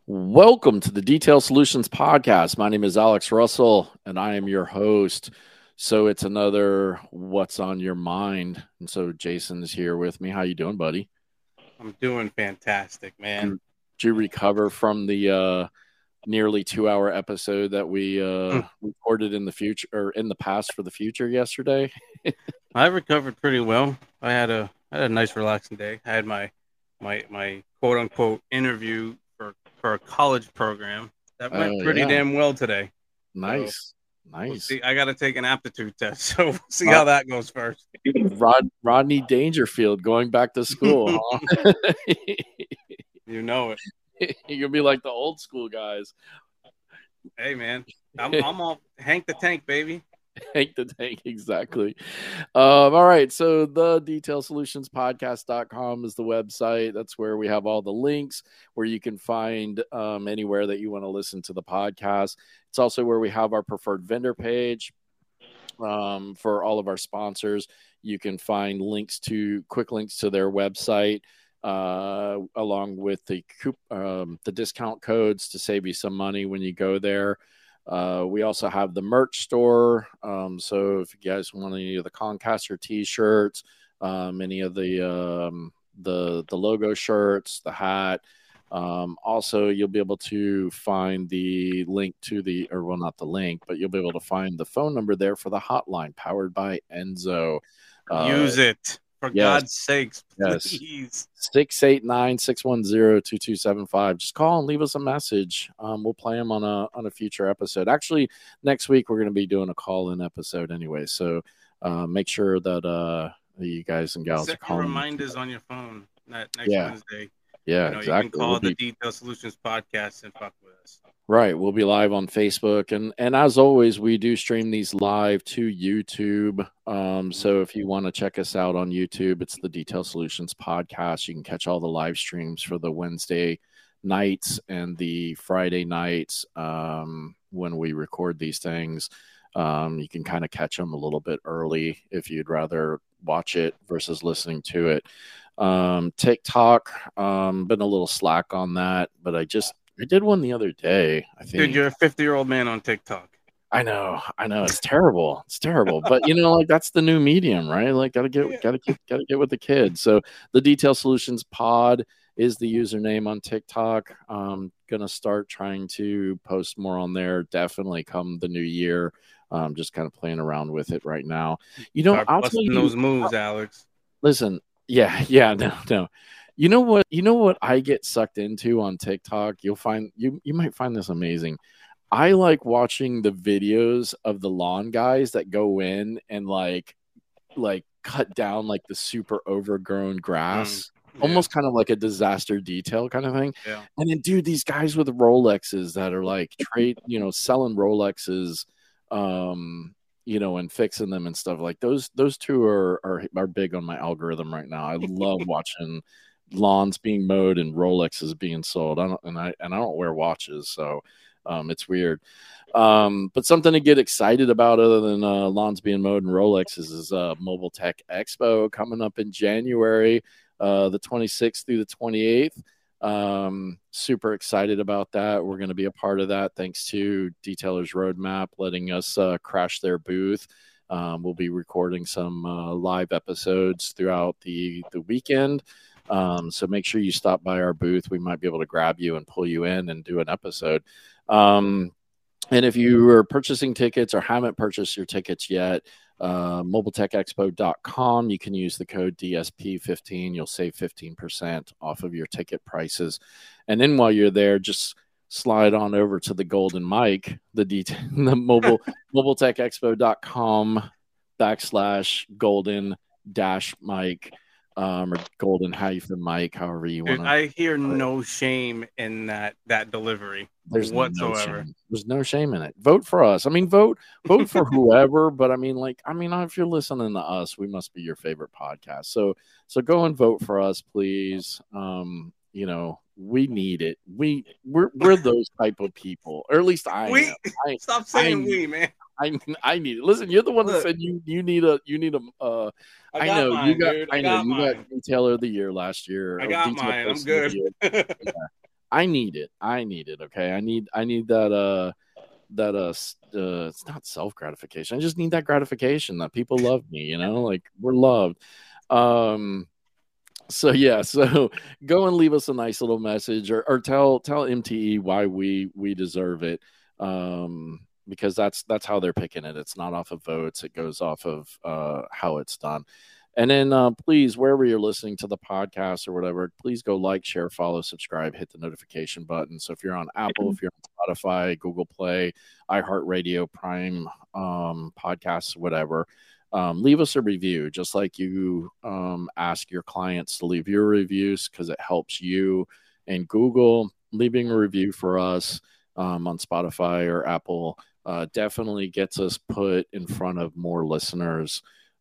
Welcome to the Detail Solutions Podcast. My name is Alex Russell, and I am your host. So it's another What's on Your Mind. And so Jason is here with me. How you doing, buddy? I'm doing fantastic, man. Did you recover from the nearly 2 hour episode that we recorded in the future or in the past for the future yesterday? I recovered pretty well. I had a nice relaxing day. I had my quote unquote interview for a college program that went Oh, pretty yeah. damn well today. Nice. We'll Nice. see. I got to take an aptitude test, so we'll see Rod- how that goes first. Rodney Dangerfield going back to school, huh? You know it. You're gonna be like the old school guys. Hey, man, I'm all Hank the Tank, baby. Hank the Tank, exactly. All right. So the detailsolutionspodcast.com is the website. That's where we have all the links where you can find anywhere that you want to listen to the podcast. It's also where we have our preferred vendor page for all of our sponsors. You can find quick links to their website. Along with the discount codes to save you some money when you go there. We also have the merch store. So if you guys want any of the Concaster t-shirts, any of the logo shirts, the hat. Also, you'll be able to find the link to not the link, but you'll be able to find the phone number there for the hotline powered by Enzo. Use it. For God's sakes, yes. please. 689-610-2275. Just call and leave us a message. We'll play them on a future episode. Actually, next week we're going to be doing a call-in episode anyway. So make sure that you guys and gals set are calling. Reminders on your phone next Wednesday. Yeah, exactly. You can call the Detail Solutions Podcast and fuck with us. Right. We'll be live on Facebook. And as always, we do stream these live to YouTube. So if you want to check us out on YouTube, it's the Detail Solutions Podcast. You can catch all the live streams for the Wednesday nights and the Friday nights when we record these things. You can kind of catch them a little bit early if you'd rather watch it versus listening to it. TikTok, been a little slack on that, but I did one the other day. I think. Dude, you're a 50-year-old man on TikTok. I know. It's terrible. But like that's the new medium, right? Like gotta get with the kids. So the Detail Solutions Pod is the username on TikTok. Gonna start trying to post more on there. Definitely come the new year. Just kind of playing around with it right now. I'll tell you those moves, Alex. Listen, yeah, no. You know what I get sucked into on TikTok? You might find this amazing. I like watching the videos of the lawn guys that go in and like cut down like the super overgrown grass. Almost kind of like a disaster detail kind of thing. Yeah. And then dude, these guys with Rolexes that are like selling Rolexes and fixing them and stuff like those two are big on my algorithm right now. I love watching lawns being mowed and Rolexes being sold. I don't wear watches, so it's weird. But something to get excited about other than lawns being mowed and Rolexes is Mobile Tech Expo coming up in January, the 26th through the 28th. Super excited about that. We're going to be a part of that thanks to Detailers Roadmap letting us crash their booth. We'll be recording some live episodes throughout the weekend. So make sure you stop by our booth. We might be able to grab you and pull you in and do an episode. And if you are purchasing tickets or haven't purchased your tickets yet, mobiletechexpo.com, you can use the code DSP15. You'll save 15% off of your ticket prices. And then while you're there, just slide on over to the Golden Mic, the mobiletechexpo.com /golden-mic. Or golden-mic, however you want to. I hear no shame in that delivery. There's whatsoever. There's no shame in it. Vote for us. I mean, vote for whoever. But if you're listening to us, we must be your favorite podcast. So go and vote for us, please. We need it. We're those type of people, or at least I am. Stop saying we, man. I need it. Listen, you're the one that said you need a. I know you got Detailer of the Year last year. I got mine. I'm good. I need it. Okay. I need that it's not self gratification. I just need that gratification that people love me, like we're loved. Um so yeah, so go and leave us a nice little message, or tell MTE why we deserve it. Because that's how they're picking it. It's not off of votes. It goes off of how it's done. And then please, wherever you're listening to the podcast or whatever, please go like, share, follow, subscribe, hit the notification button. So if you're on Apple, if you're on Spotify, Google Play, iHeartRadio, Prime, podcasts, whatever, leave us a review, just like you ask your clients to leave your reviews, because it helps you. And Google, leaving a review for us on Spotify or Apple definitely gets us put in front of more listeners.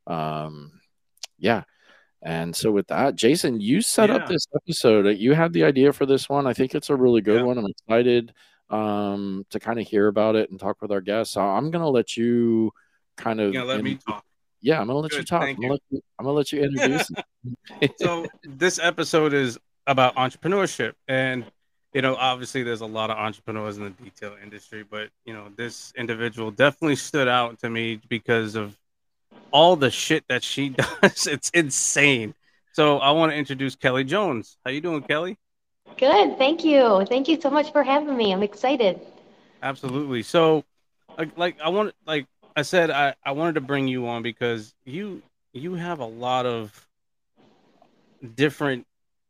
Yeah. And so with that, Jason, you set up this episode. You had the idea for this one. I think it's a really good one. I'm excited to kind of hear about it and talk with our guests. So I'm going to let you kind of let me talk. Yeah, I'm going to let you talk. I'm going to let you introduce So this episode is about entrepreneurship. And, obviously there's a lot of entrepreneurs in the detail industry, but, this individual definitely stood out to me because of all the shit that she does. It's insane. So I want to introduce Kelly Jones. How you doing, Kelly? Good. Thank you. Thank you so much for having me. I'm excited. Absolutely. So I said, I wanted to bring you on because you have a lot of different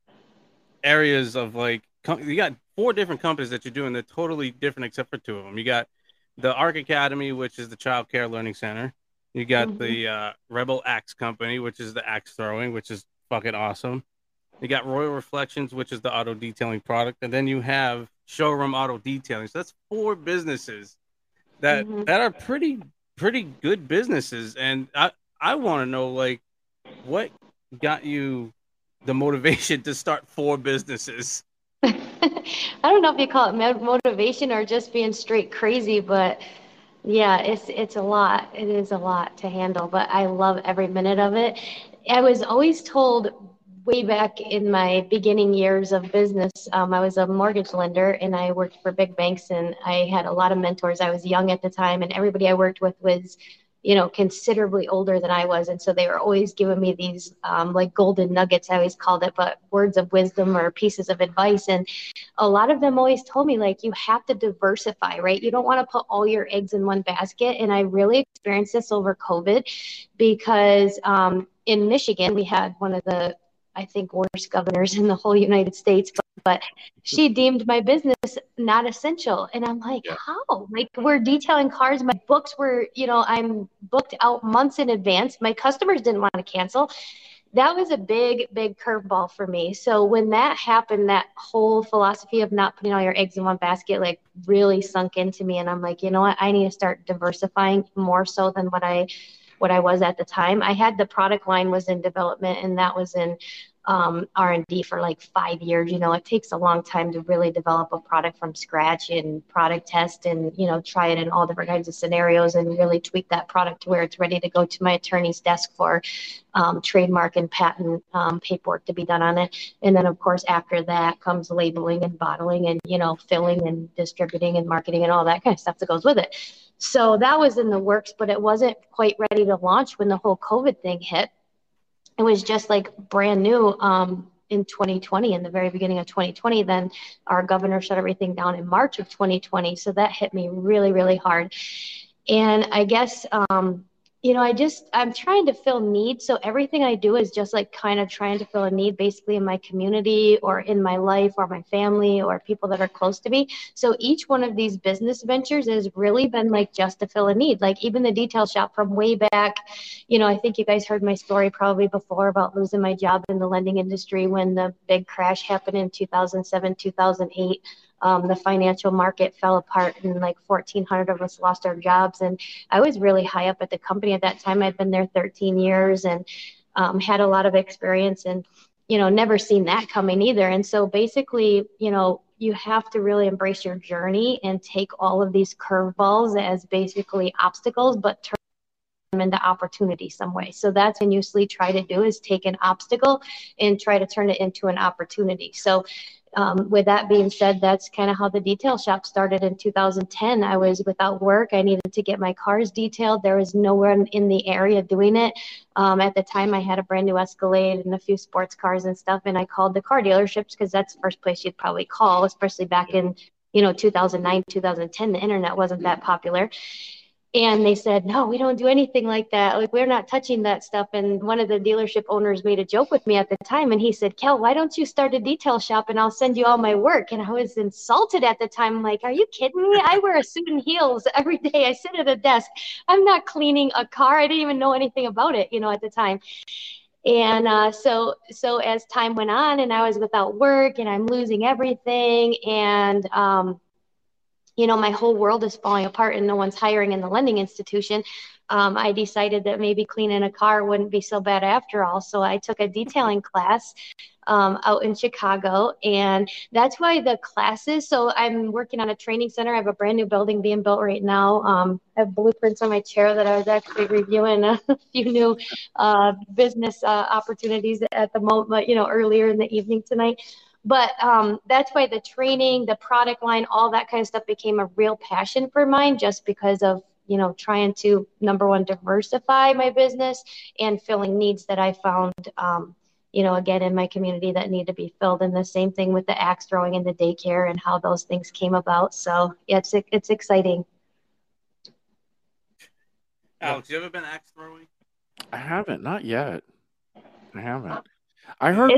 areas of you got 4 different companies that you're doing. They're totally different except for 2 of them. You got the Arc Academy, which is the Child Care Learning Center. You got the Rebel Axe Company, which is the axe throwing, which is fucking awesome. You got Royal Reflections, which is the auto detailing product. And then you have Showroom Auto Detailing. So that's 4 businesses that are pretty good businesses. And I want to know, what got you the motivation to start 4 businesses? I don't know if you call it motivation or just being straight crazy, but yeah, it's a lot. It is a lot to handle, but I love every minute of it. I was always told way back in my beginning years of business, I was a mortgage lender and I worked for big banks, and I had a lot of mentors. I was young at the time, and everybody I worked with was, considerably older than I was. And so they were always giving me these golden nuggets, I always called it, but words of wisdom or pieces of advice. And a lot of them always told me, you have to diversify, right? You don't want to put all your eggs in one basket. And I really experienced this over COVID because in Michigan, we had one of the, I think, worst governors in the whole United States, but she deemed my business not essential. And I'm like, how? We're detailing cars. My books were, I'm booked out months in advance. My customers didn't want to cancel. That was a big curveball for me. So when that happened, that whole philosophy of not putting all your eggs in one basket, really sunk into me. And I'm like, you know what? I need to start diversifying more so than what I was at the time. I had the product line was in development, and that was in R&D for 5 years. It takes a long time to really develop a product from scratch and product test and, try it in all different kinds of scenarios and really tweak that product to where it's ready to go to my attorney's desk for trademark and patent paperwork to be done on it. And then, of course, after that comes labeling and bottling and, filling and distributing and marketing and all that kind of stuff that goes with it. So that was in the works, but it wasn't quite ready to launch when the whole COVID thing hit. It was just brand new in 2020, in the very beginning of 2020. Then our governor shut everything down in March of 2020. So that hit me really, really hard. And I guess, I'm trying to fill needs. So everything I do is just kind of trying to fill a need basically in my community or in my life or my family or people that are close to me. So each one of these business ventures has really been just to fill a need. Even the detail shop from way back, I think you guys heard my story probably before about losing my job in the lending industry when the big crash happened in 2007, 2008. The financial market fell apart and 1,400 of us lost our jobs. And I was really high up at the company at that time. I'd been there 13 years and had a lot of experience and, never seen that coming either. And so basically, you have to really embrace your journey and take all of these curveballs as basically obstacles, but turn into opportunity some way. So that's what I continuously try to do, is take an obstacle and try to turn it into an opportunity. So with that being said, that's kind of how the detail shop started in 2010. I was without work. I needed to get my cars detailed. There was no one in the area doing it. At the time, I had a brand new Escalade and a few sports cars and stuff, and I called the car dealerships because that's the first place you'd probably call, especially back in 2009, 2010. The internet wasn't that popular. And they said, no, we don't do anything like that. Like, we're not touching that stuff. And one of the dealership owners made a joke with me at the time. And he said, Kel, why don't you start a detail shop and I'll send you all my work? And I was insulted at the time. I'm like, are you kidding me? I wear a suit and heels every day. I sit at a desk. I'm not cleaning a car. I didn't even know anything about it, at the time. And so as time went on and I was without work and I'm losing everything, and my whole world is falling apart and no one's hiring in the lending institution, I decided that maybe cleaning a car wouldn't be so bad after all. So I took a detailing class out in Chicago, and that's why the classes. So I'm working on a training center. I have a brand new building being built right now. I have blueprints on my chair that I was actually reviewing a few new business opportunities at the moment, earlier in the evening tonight. But that's why the training, the product line, all that kind of stuff became a real passion for mine, just because of, trying to, number one, diversify my business and filling needs that I found, again, in my community that need to be filled. And the same thing with the axe throwing and the daycare and how those things came about. So yeah, it's exciting. Alex, you ever been axe throwing? I haven't, not yet. I haven't. I heard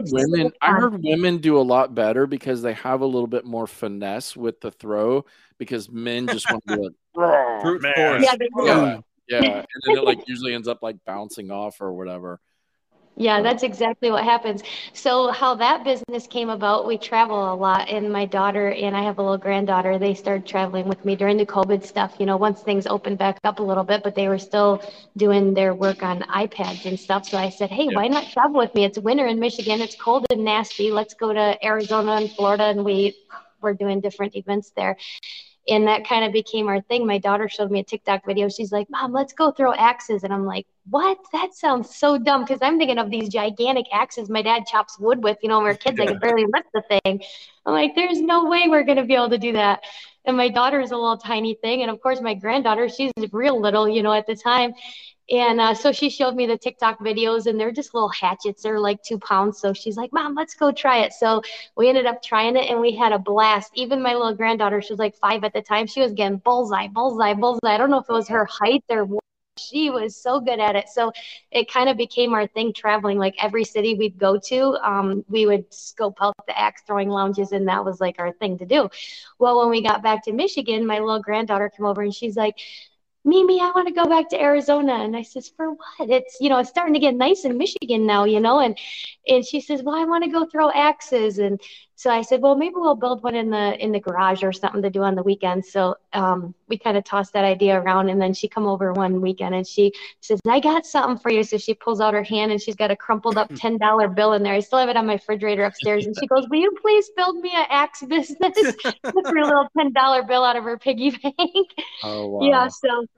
women do a lot better because they have a little bit more finesse with the throw, because men just want to be like, brute force. Yeah. And then it usually ends up bouncing off or whatever. Yeah, that's exactly what happens. So how that business came about, we travel a lot, and my daughter and I have a little granddaughter, they started traveling with me during the COVID stuff, once things opened back up a little bit, but they were still doing their work on iPads and stuff. So I said, hey, why not travel with me? It's winter in Michigan. It's cold and nasty. Let's go to Arizona and Florida, and we're doing different events there. And that kind of became our thing. My daughter showed me a TikTok video. She's like, Mom, let's go throw axes. And I'm like, what? That sounds so dumb, because I'm thinking of these gigantic axes my dad chops wood with. When we were kids, I could barely lift the thing. I'm like, there's no way we're going to be able to do that. And my daughter is a little tiny thing. And of course, my granddaughter, she's real little, at the time. And so she showed me the TikTok videos, and they're just little hatchets. They're like 2 pounds. So she's like, Mom, let's go try it. So we ended up trying it, and we had a blast. Even my little granddaughter, she was like 5 at the time. She was getting bullseye, bullseye, bullseye. I don't know if it was her height or what. She was so good at it. So it kind of became our thing, traveling. Every city we'd go to, we would scope out the axe throwing lounges, and that was our thing to do. Well, when we got back to Michigan, my little granddaughter came over, and she's like, Mimi, I want to go back to Arizona. And I says, for what? It's, it's starting to get nice in Michigan now, and she says, well, I want to go throw axes. And so I said, well, maybe we'll build one in the garage or something to do on the weekend. So we kind of tossed that idea around, and then she come over one weekend and she says, I got something for you. So she pulls out her hand, and she's got a crumpled up $10 bill in there. I still have it on my refrigerator upstairs. And she goes, will you please build me an axe business? Took her little $10 bill out of her piggy bank. Oh, wow. Yeah.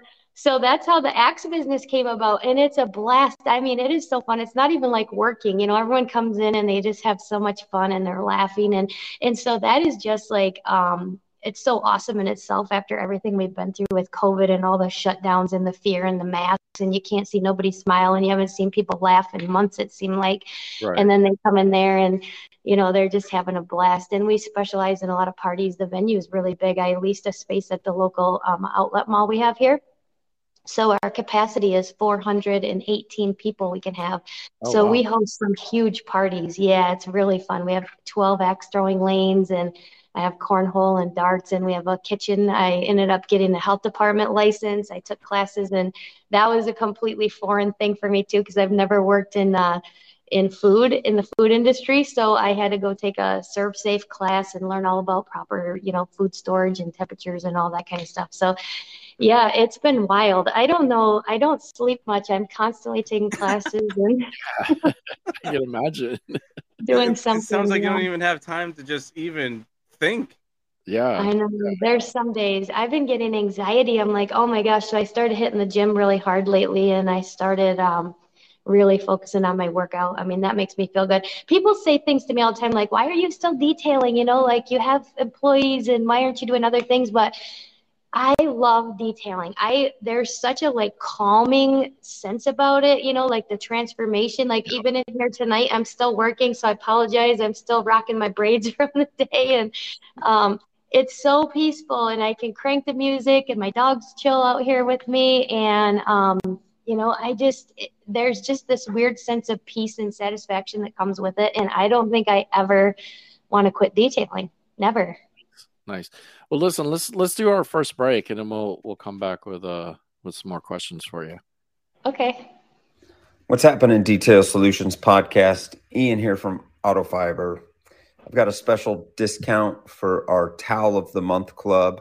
So that's how the axe business came about, and it's a blast. I mean, it is so fun. It's not even like working, everyone comes in and they just have so much fun and they're laughing. And so that is just it's so awesome in itself after everything we've been through with COVID and all the shutdowns and the fear and the masks, and you can't see nobody smile, and you haven't seen people laugh in months, it seemed like. Right. And then they come in there and, they're just having a blast. And we specialize in a lot of parties. The venue is really big. I leased a space at the local outlet mall we have here. So our capacity is 418 people we can have. Oh, so wow. We host some huge parties. Yeah, it's really fun. We have 12 axe throwing lanes, and I have cornhole and darts, and we have a kitchen. I ended up getting a health department license. I took classes, and that was a completely foreign thing for me too, because I've never worked in the food industry. So I had to go take a ServSafe class and learn all about proper, food storage and temperatures and all that kind of stuff. So yeah, it's been wild. I don't know. I don't sleep much. I'm constantly taking classes and I can imagine doing something. It sounds like you don't even have time to just even think. Yeah. I know there's some days I've been getting anxiety. I'm like, oh my gosh. So I started hitting the gym really hard lately, and I started really focusing on my workout. I mean, that makes me feel good. People say things to me all the time, like, why are you still detailing? You know, like you have employees and why aren't you doing other things? But I love detailing. There's such a like calming sense about it, you know, like the transformation. Like even in here tonight, I'm still working, so I apologize. I'm still rocking my braids from the day, and um, it's so peaceful. And I can crank the music, and my dogs chill out here with me. And you know, there's just this weird sense of peace and satisfaction that comes with it. And I don't think I ever want to quit detailing. Never. Nice. Well, listen, let's do our first break, and then we'll come back with some more questions for you. Okay. What's happening, Detail Solutions podcast? Ian here from Auto Fiber. I've got a special discount for our Towel of the Month Club.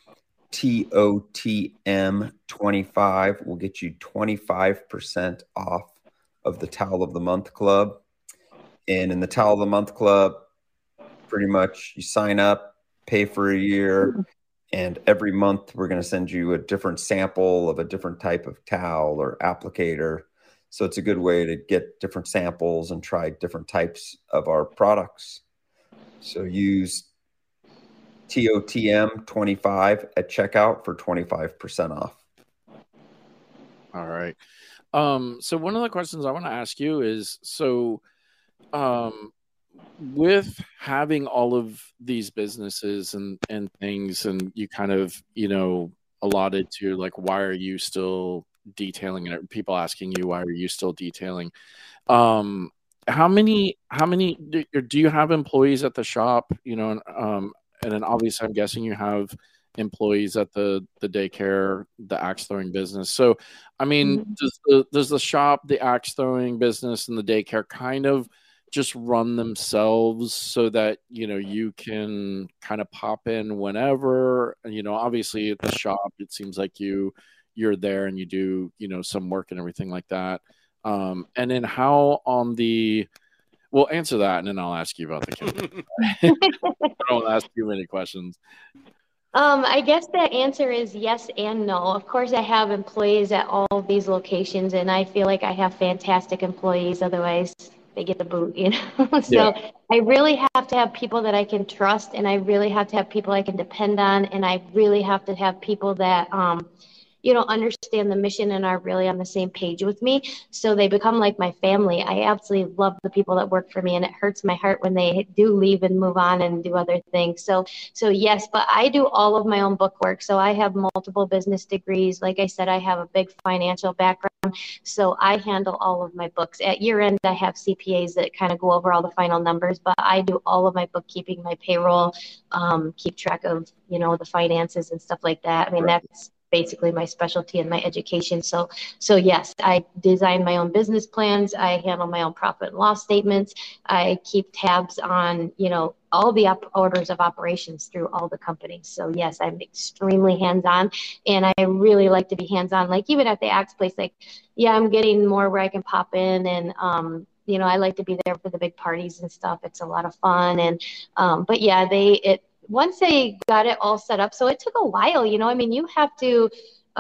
TOTM25 will get you 25% off of the Towel of the Month Club. And in the Towel of the Month Club, pretty much you sign up, pay for a year, and every month we're going to send you a different sample of a different type of towel or applicator. So it's a good way to get different samples and try different types of our products. So use TOTM25 at checkout for 25% off. All right. So one of the questions I want to ask you is, with having all of these businesses and things, and you kind of, you know, allotted to like, why are you still detailing, and people asking you, why are you still detailing? How many do you have employees at the shop, you know? And then obviously I'm guessing you have employees at the daycare, the axe throwing business. So, I mean, does the shop, the axe throwing business, and the daycare kind of just run themselves so that, you know, you can kind of pop in whenever? You know, obviously at the shop, it seems like you're there and you do, you know, some work and everything like that. And then how on the, we'll answer that, and then I'll ask you about the kids. I don't ask too many questions. I guess the answer is yes and no. Of course, I have employees at all of these locations, and I feel like I have fantastic employees. Otherwise, they get the boot, you know? So I really have to have people that I can trust, and I really have to have people I can depend on, and I really have to have people that, you know, understand the mission and are really on the same page with me. So they become like my family. I absolutely love the people that work for me, and it hurts my heart when they do leave and move on and do other things. So yes, but I do all of my own book work. So I have multiple business degrees. Like I said, I have a big financial background. So I handle all of my books. At year end, I have CPAs that kind of go over all the final numbers, but I do all of my bookkeeping, my payroll, keep track of, you know, the finances and stuff like that. I mean, that's basically my specialty in my education. So yes, I design my own business plans. I handle my own profit and loss statements. I keep tabs on, you know, all the orders of operations through all the companies. So yes, I'm extremely hands-on, and I really like to be hands-on. Like even at the axe place, like, yeah, I'm getting more where I can pop in, and you know, I like to be there for the big parties and stuff. It's a lot of fun. And but yeah, once they got it all set up, so it took a while, you know, I mean, you have to,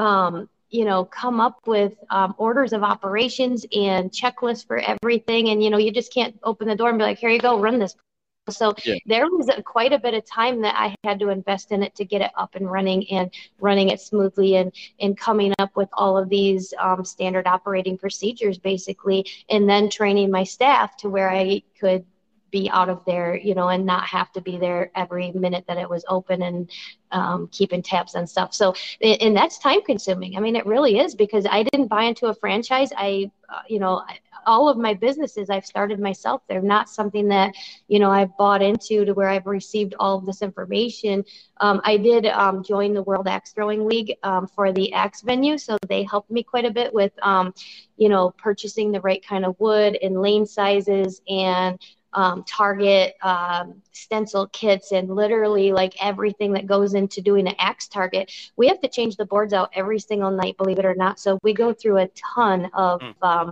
you know, come up with orders of operations and checklists for everything. And, you know, you just can't open the door and be like, here you go, run this. So there was quite a bit of time that I had to invest in it to get it up and running it smoothly, and coming up with all of these standard operating procedures, basically, and then training my staff to where I could be out of there, you know, and not have to be there every minute that it was open, and keeping tabs on stuff. So, and that's time consuming. I mean, it really is, because I didn't buy into a franchise. You know, all of my businesses I've started myself. They're not something that, you know, I've bought into to where I've received all of this information. I did join the World Axe Throwing League for the axe venue. So they helped me quite a bit with, you know, purchasing the right kind of wood and lane sizes, and target stencil kits, and literally like everything that goes into doing an axe target. We have to change the boards out every single night, believe it or not. So we go through a ton of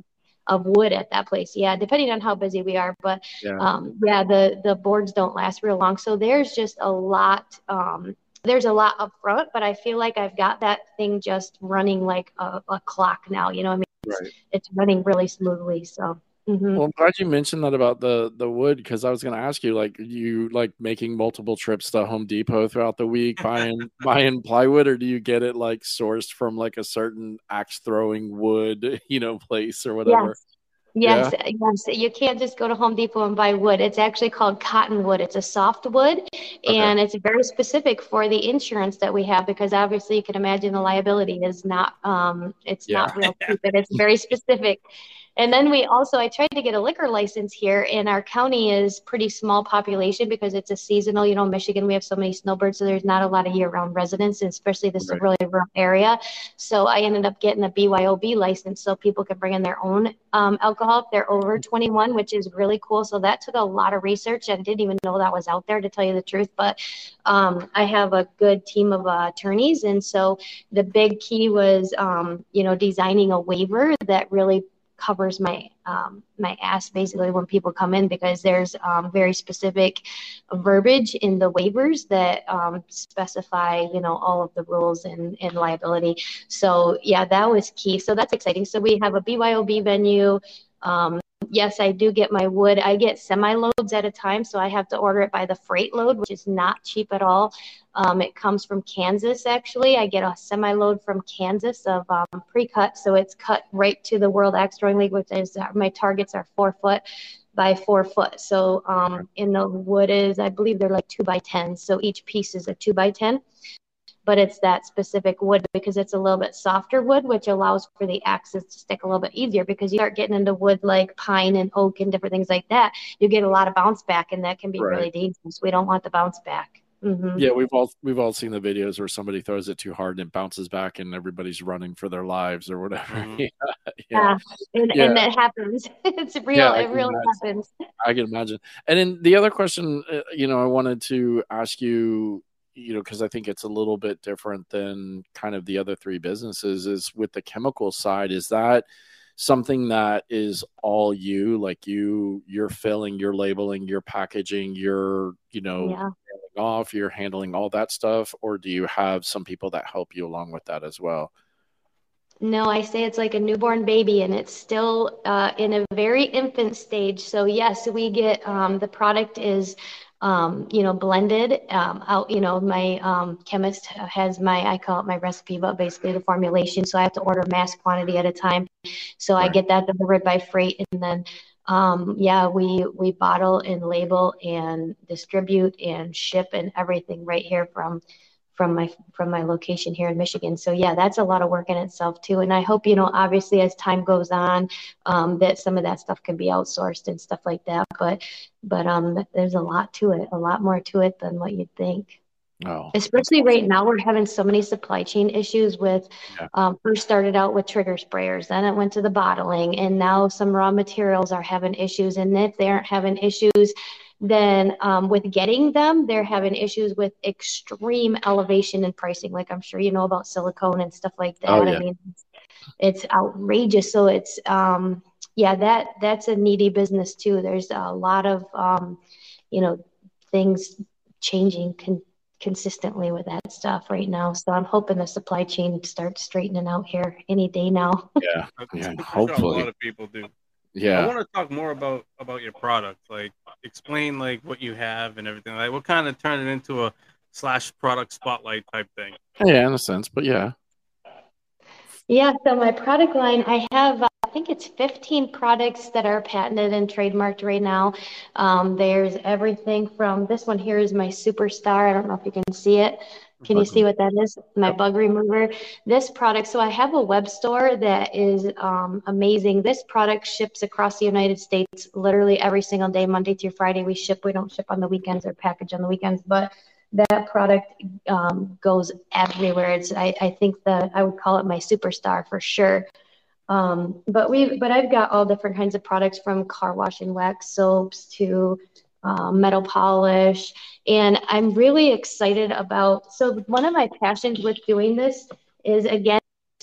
of wood at that place. Yeah, depending on how busy we are. But Yeah. yeah, the boards don't last real long. So there's just a lot. There's a lot up front, but I feel like I've got that thing just running like a clock now. You know what I mean? Right. It's running really smoothly. So. Well, I'm glad you mentioned that about the wood, because I was going to ask you, like, you like making multiple trips to Home Depot throughout the week buying plywood, or do you get it like sourced from like a certain axe throwing wood, place or whatever? Yes, yes. You can't just go to Home Depot and buy wood. It's actually called cottonwood. It's a soft wood, Okay. and it's very specific for the insurance that we have, because obviously you can imagine the liability is not it's Yeah. not real cheap, and it's very specific. And then I tried to get a liquor license here, and our county is pretty small population because it's a seasonal, Michigan, we have so many snowbirds, so there's not a lot of year-round residents, and especially this is a Right. really rural area. So I ended up getting a BYOB license so people can bring in their own alcohol if they're over 21, which is really cool. So that took a lot of research. I didn't even know that was out there, to tell you the truth. But I have a good team of attorneys. And so the big key was, designing a waiver that really covers my ass basically when people come in, because there's very specific verbiage in the waivers that specify all of the rules and liability. So yeah, that was key. So that's exciting. So we have a BYOB venue. Yes, I do get my wood. I get semi-loads at a time, so I have to order it by the freight load, which is not cheap at all. It comes from Kansas, actually. I get a semi-load from Kansas of pre-cut, so it's cut right to the World Axe Throwing League, which is my targets are 4 foot by 4 foot. So in the wood is, I believe they're like 2 by 10, so each piece is a 2 by 10. But it's that specific wood because it's a little bit softer wood, which allows for the axes to stick a little bit easier, because you start getting into wood like pine and oak and different things like that, you get a lot of bounce back, and that can be really dangerous. We don't want the bounce back. Yeah, we've all seen the videos where somebody throws it too hard and it bounces back and everybody's running for their lives or whatever. Yeah. And that happens. It's real. Yeah, it really happens. I can imagine. And then the other question, I wanted to ask you, because I think it's a little bit different than kind of the other three businesses, is with the chemical side. Is that something that is all you, like you're filling, you're labeling, you're packaging, you're, off, you're handling all that stuff, or do you have some people that help you along with that as well? No, I say it's like a newborn baby, and it's still in a very infant stage. So yes, we get the product is blended out. My chemist has I call it my recipe, but basically the formulation. So I have to order mass quantity at a time. So I get that delivered by freight, and then we bottle and label and distribute and ship and everything right here from my location here in Michigan. So yeah, that's a lot of work in itself too. And I hope, obviously as time goes on, that some of that stuff can be outsourced and stuff like that. But there's a lot to it, a lot more to it than what you'd think. Oh, especially right now, we're having so many supply chain issues with, first started out with trigger sprayers, then it went to the bottling, and now some raw materials are having issues. And if they aren't having issues, then with getting them, they're having issues with extreme elevation in pricing. Like I'm sure you know about silicone and stuff like that. Oh, yeah. I mean, it's outrageous. So it's, that's a needy business too. There's a lot of, things changing consistently with that stuff right now. So I'm hoping the supply chain starts straightening out here any day now. Yeah, hopefully. A lot of people do. Yeah. I want to talk more about your product. Like, explain like what you have and everything. Like, what kind of turn it into a / product spotlight type thing. Yeah, in a sense, but yeah. Yeah, so my product line, I have, I think it's 15 products that are patented and trademarked right now. There's everything from, this one here is my Superstar. I don't know if you can see it. Can you see what that is? My bug remover. This product, so I have a web store that is amazing. This product ships across the United States literally every single day, Monday through Friday. We ship. We don't ship on the weekends or package on the weekends, but that product goes everywhere. It's I think that I would call it my Superstar for sure. But I've got all different kinds of products, from car wash and wax soaps to metal polish. And I'm really excited about, so one of my passions with doing this is, again,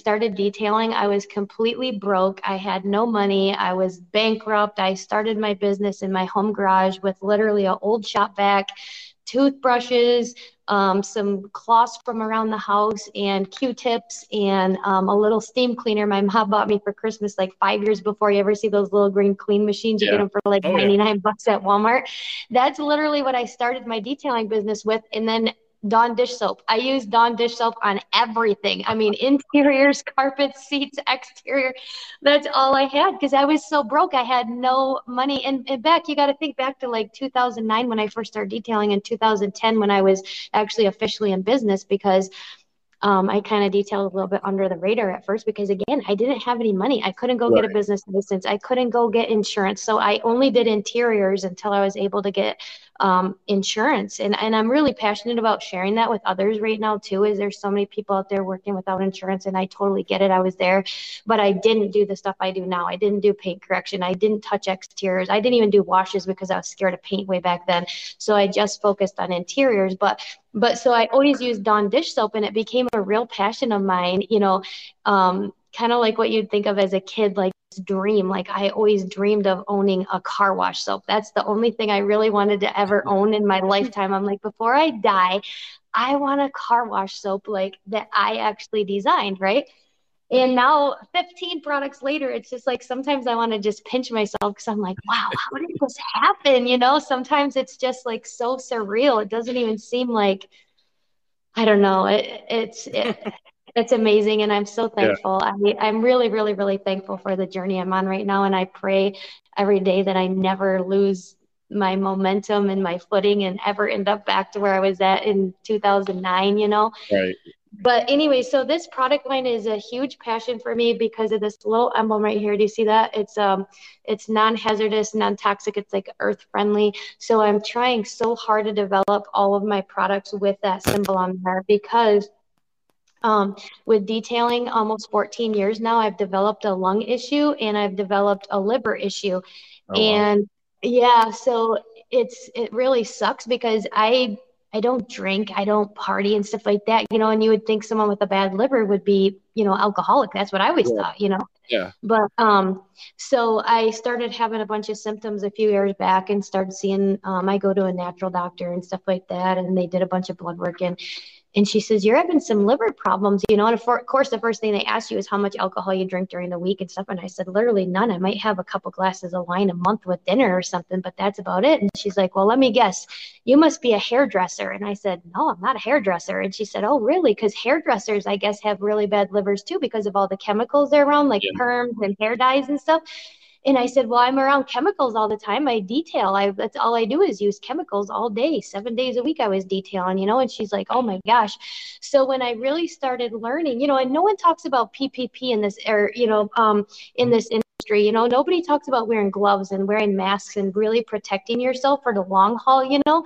started detailing, I was completely broke. I had no money. I was bankrupt. I started my business in my home garage with literally an old shop vac, toothbrushes, some cloths from around the house, and Q-tips, and a little steam cleaner my mom bought me for Christmas like 5 years before. You ever see those little green clean machines? You get them for like 99 bucks at Walmart. That's literally what I started my detailing business with. And then Dawn dish soap. I use Dawn dish soap on everything. I mean, interiors, carpets, seats, exterior. That's all I had because I was so broke. I had no money. And back, you got to think back to like 2009 when I first started detailing, and 2010 when I was actually officially in business, because I kind of detailed a little bit under the radar at first because, again, I didn't have any money. I couldn't go get a business license. I couldn't go get insurance. So I only did interiors until I was able to get insurance. And I'm really passionate about sharing that with others right now, too, is there's so many people out there working without insurance, and I totally get it. I was there, but I didn't do the stuff I do now. I didn't do paint correction. I didn't touch exteriors. I didn't even do washes because I was scared of paint way back then. So I just focused on interiors. But so I always used Dawn dish soap, and it became a real passion of mine, kind of like what you'd think of as a kid, like this dream. Like I always dreamed of owning a car wash soap. That's the only thing I really wanted to ever own in my lifetime. I'm like, before I die, I want a car wash soap like that I actually designed, right? And now 15 products later, it's just like sometimes I want to just pinch myself because I'm like, wow, how did this happen? Sometimes it's just like so surreal. It doesn't even seem like, I don't know. It's amazing. And I'm so thankful. I'm really, really, really thankful for the journey I'm on right now. And I pray every day that I never lose my momentum and my footing and ever end up back to where I was at in 2009, Right. But anyway, so this product line is a huge passion for me because of this little emblem right here. Do you see that? It's non-hazardous, non-toxic. It's like earth friendly. So I'm trying so hard to develop all of my products with that symbol on there because with detailing almost 14 years now, I've developed a lung issue and I've developed a liver issue. And yeah, so it really sucks because I don't drink, I don't party and stuff like that, and you would think someone with a bad liver would be, alcoholic. That's what I always thought, Yeah. But so I started having a bunch of symptoms a few years back and started seeing, I go to a natural doctor and stuff like that, and they did a bunch of blood work, and she says, you're having some liver problems, and of course, the first thing they ask you is how much alcohol you drink during the week and stuff. And I said, literally none. I might have a couple glasses of wine a month with dinner or something, but that's about it. And she's like, well, let me guess. You must be a hairdresser. And I said, no, I'm not a hairdresser. And she said, oh, really? Because hairdressers, I guess, have really bad livers too because of all the chemicals they're around, like perms and hair dyes and stuff. And I said, well, I'm around chemicals all the time. I detail. That's all I do is use chemicals all day. 7 days a week I was detailing, and she's like, oh my gosh. So when I really started learning, and no one talks about PPP in this, or, in this industry, nobody talks about wearing gloves and wearing masks and really protecting yourself for the long haul,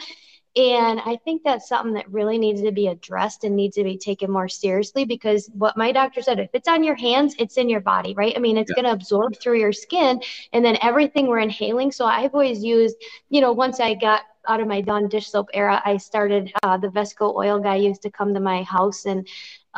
And I think that's something that really needs to be addressed and needs to be taken more seriously because what my doctor said, if it's on your hands, it's in your body, right? I mean, it's going to absorb through your skin and then everything we're inhaling. So I've always used, once I got out of my Dawn dish soap era, I started, the Vesco oil guy used to come to my house and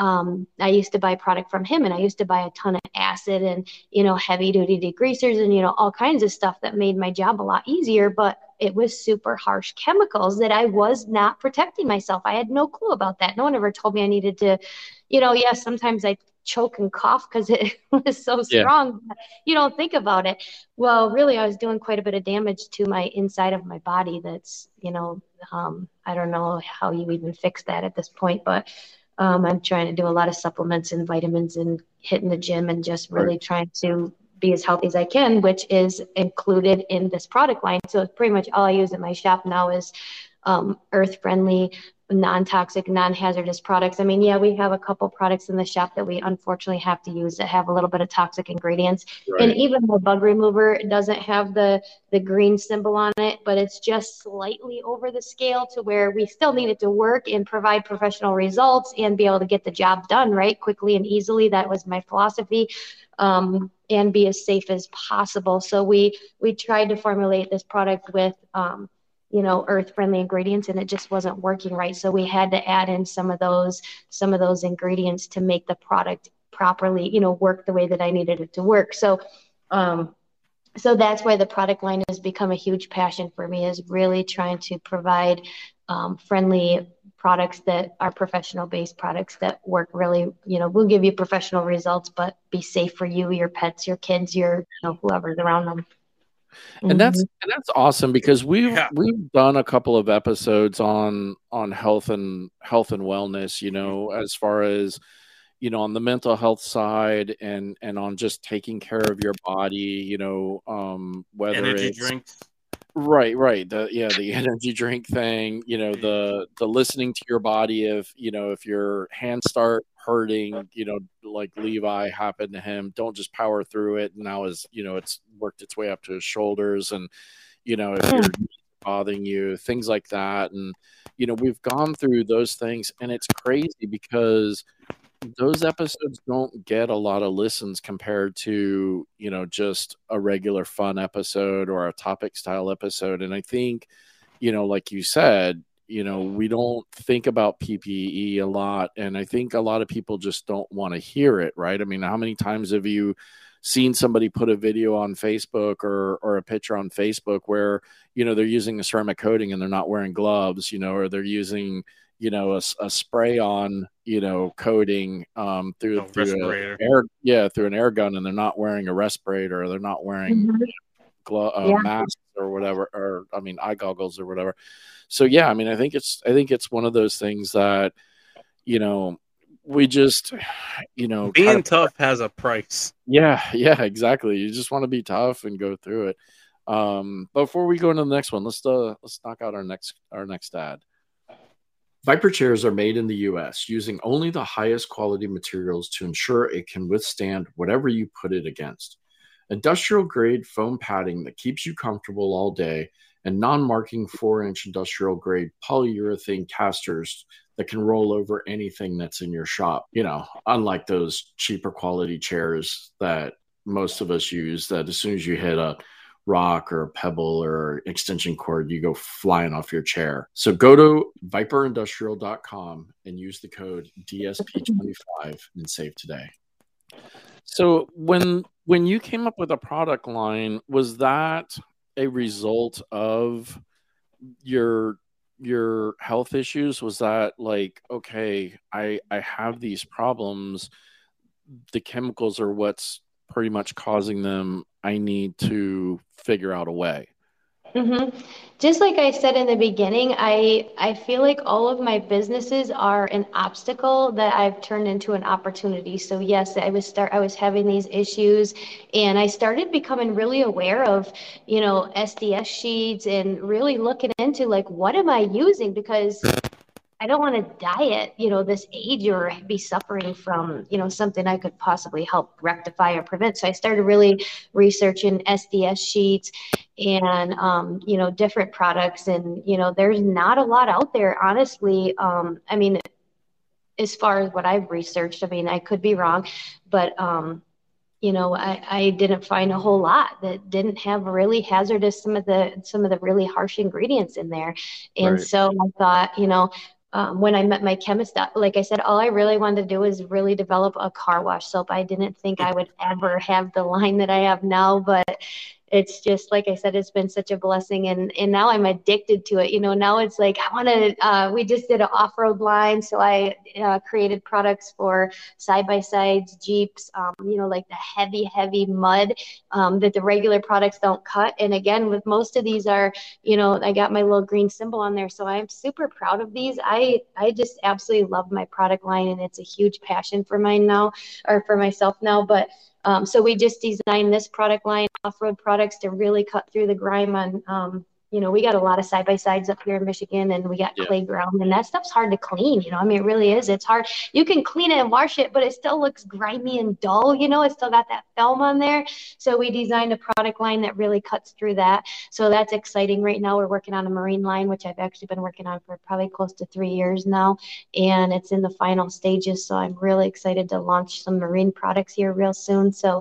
I used to buy product from him and I used to buy a ton of acid and, heavy duty degreasers and, all kinds of stuff that made my job a lot easier. But it was super harsh chemicals that I was not protecting myself. I had no clue about that. No one ever told me I needed to, yes, sometimes I choke and cough because it was so strong. But you don't think about it. Well, really, I was doing quite a bit of damage to my inside of my body. That's, I don't know how you even fix that at this point, but I'm trying to do a lot of supplements and vitamins and hitting the gym and just really trying to be as healthy as I can, which is included in this product line. So it's pretty much all I use in my shop now is earth-friendly, non-toxic, non-hazardous products. I mean, we have a couple products in the shop that we unfortunately have to use that have a little bit of toxic ingredients. And even the bug remover doesn't have the green symbol on it, but it's just slightly over the scale to where we still need it to work and provide professional results and be able to get the job done quickly and easily. That was my philosophy. And be as safe as possible. So we tried to formulate this product with earth-friendly ingredients, and it just wasn't working right. So we had to add in some of those ingredients to make the product properly, work the way that I needed it to work. So that's why the product line has become a huge passion for me, is really trying to provide friendly products that are professional-based products that work really, will give you professional results, but be safe for you, your pets, your kids, your whoever's around them. And that's awesome, because we've done a couple of episodes on health and wellness, as far as on the mental health side and on just taking care of your body, whether energy it's drinks. Right. The energy drink thing, the listening to your body. If your hands start hurting, like Levi happened to him, don't just power through it. And now it's worked its way up to his shoulders. And, if you're bothering you, things like that. And, we've gone through those things, and it's crazy because those episodes don't get a lot of listens compared to, just a regular fun episode or a topic style episode. And I think, like you said, we don't think about PPE a lot. And I think a lot of people just don't want to hear it, right? I mean, how many times have you seen somebody put a video on Facebook or a picture on Facebook where, they're using a ceramic coating and they're not wearing gloves, or they're using, a spray on, coating through an air gun, and they're not wearing a respirator, or they're not wearing masks or whatever, or eye goggles or whatever. So yeah, I think it's one of those things that we just being tough has a price. Yeah, exactly. You just want to be tough and go through it. Before we go into the next one, let's knock out our next ad. Viper chairs are made in the U.S. using only the highest quality materials to ensure it can withstand whatever you put it against. Industrial grade foam padding that keeps you comfortable all day, and non-marking 4-inch industrial grade polyurethane casters that can roll over anything that's in your shop. Unlike those cheaper quality chairs that most of us use, that as soon as you hit a rock or a pebble or extension cord, you go flying off your chair. So go to viperindustrial.com and use the code DSP25 and save today. So when you came up with a product line, was that a result of your health issues? Was that like, okay, I have these problems, the chemicals are what's pretty much causing them, I need to figure out a way? Mm-hmm. Just like I said in the beginning, I feel like all of my businesses are an obstacle that I've turned into an opportunity. So yes, I was having these issues, and I started becoming really aware of, SDS sheets, and really looking into like, what am I using? Because I don't want to die at, this age, or be suffering from, something I could possibly help rectify or prevent. So I started really researching SDS sheets and, different products. And, there's not a lot out there, honestly. As far as what I've researched, I could be wrong, but, I didn't find a whole lot that didn't have really hazardous, some of the really harsh ingredients in there. And Right. So I thought, when I met my chemist, like I said, all I really wanted to do was really develop a car wash soap. I didn't think I would ever have the line that I have now, but it's just, like I said, it's been such a blessing, and now I'm addicted to it. Now it's like, I want to, we just did an off-road line. So I created products for side-by-sides, Jeeps, like the heavy mud that the regular products don't cut. And again, with most of these are, I got my little green symbol on there. So I'm super proud of these. I just absolutely love my product line, and it's a huge passion for mine now, or for myself now. But so we just designed this product line, off-road products, to really cut through the grime on, we got a lot of side-by-sides up here in Michigan, and we got clay ground, and that stuff's hard to clean. It really is. It's hard. You can clean it and wash it, but it still looks grimy and dull. It's still got that film on there. So we designed a product line that really cuts through that. So that's exciting. Right now we're working on a marine line, which I've actually been working on for probably close to 3 years now, and it's in the final stages. So I'm really excited to launch some marine products here real soon. So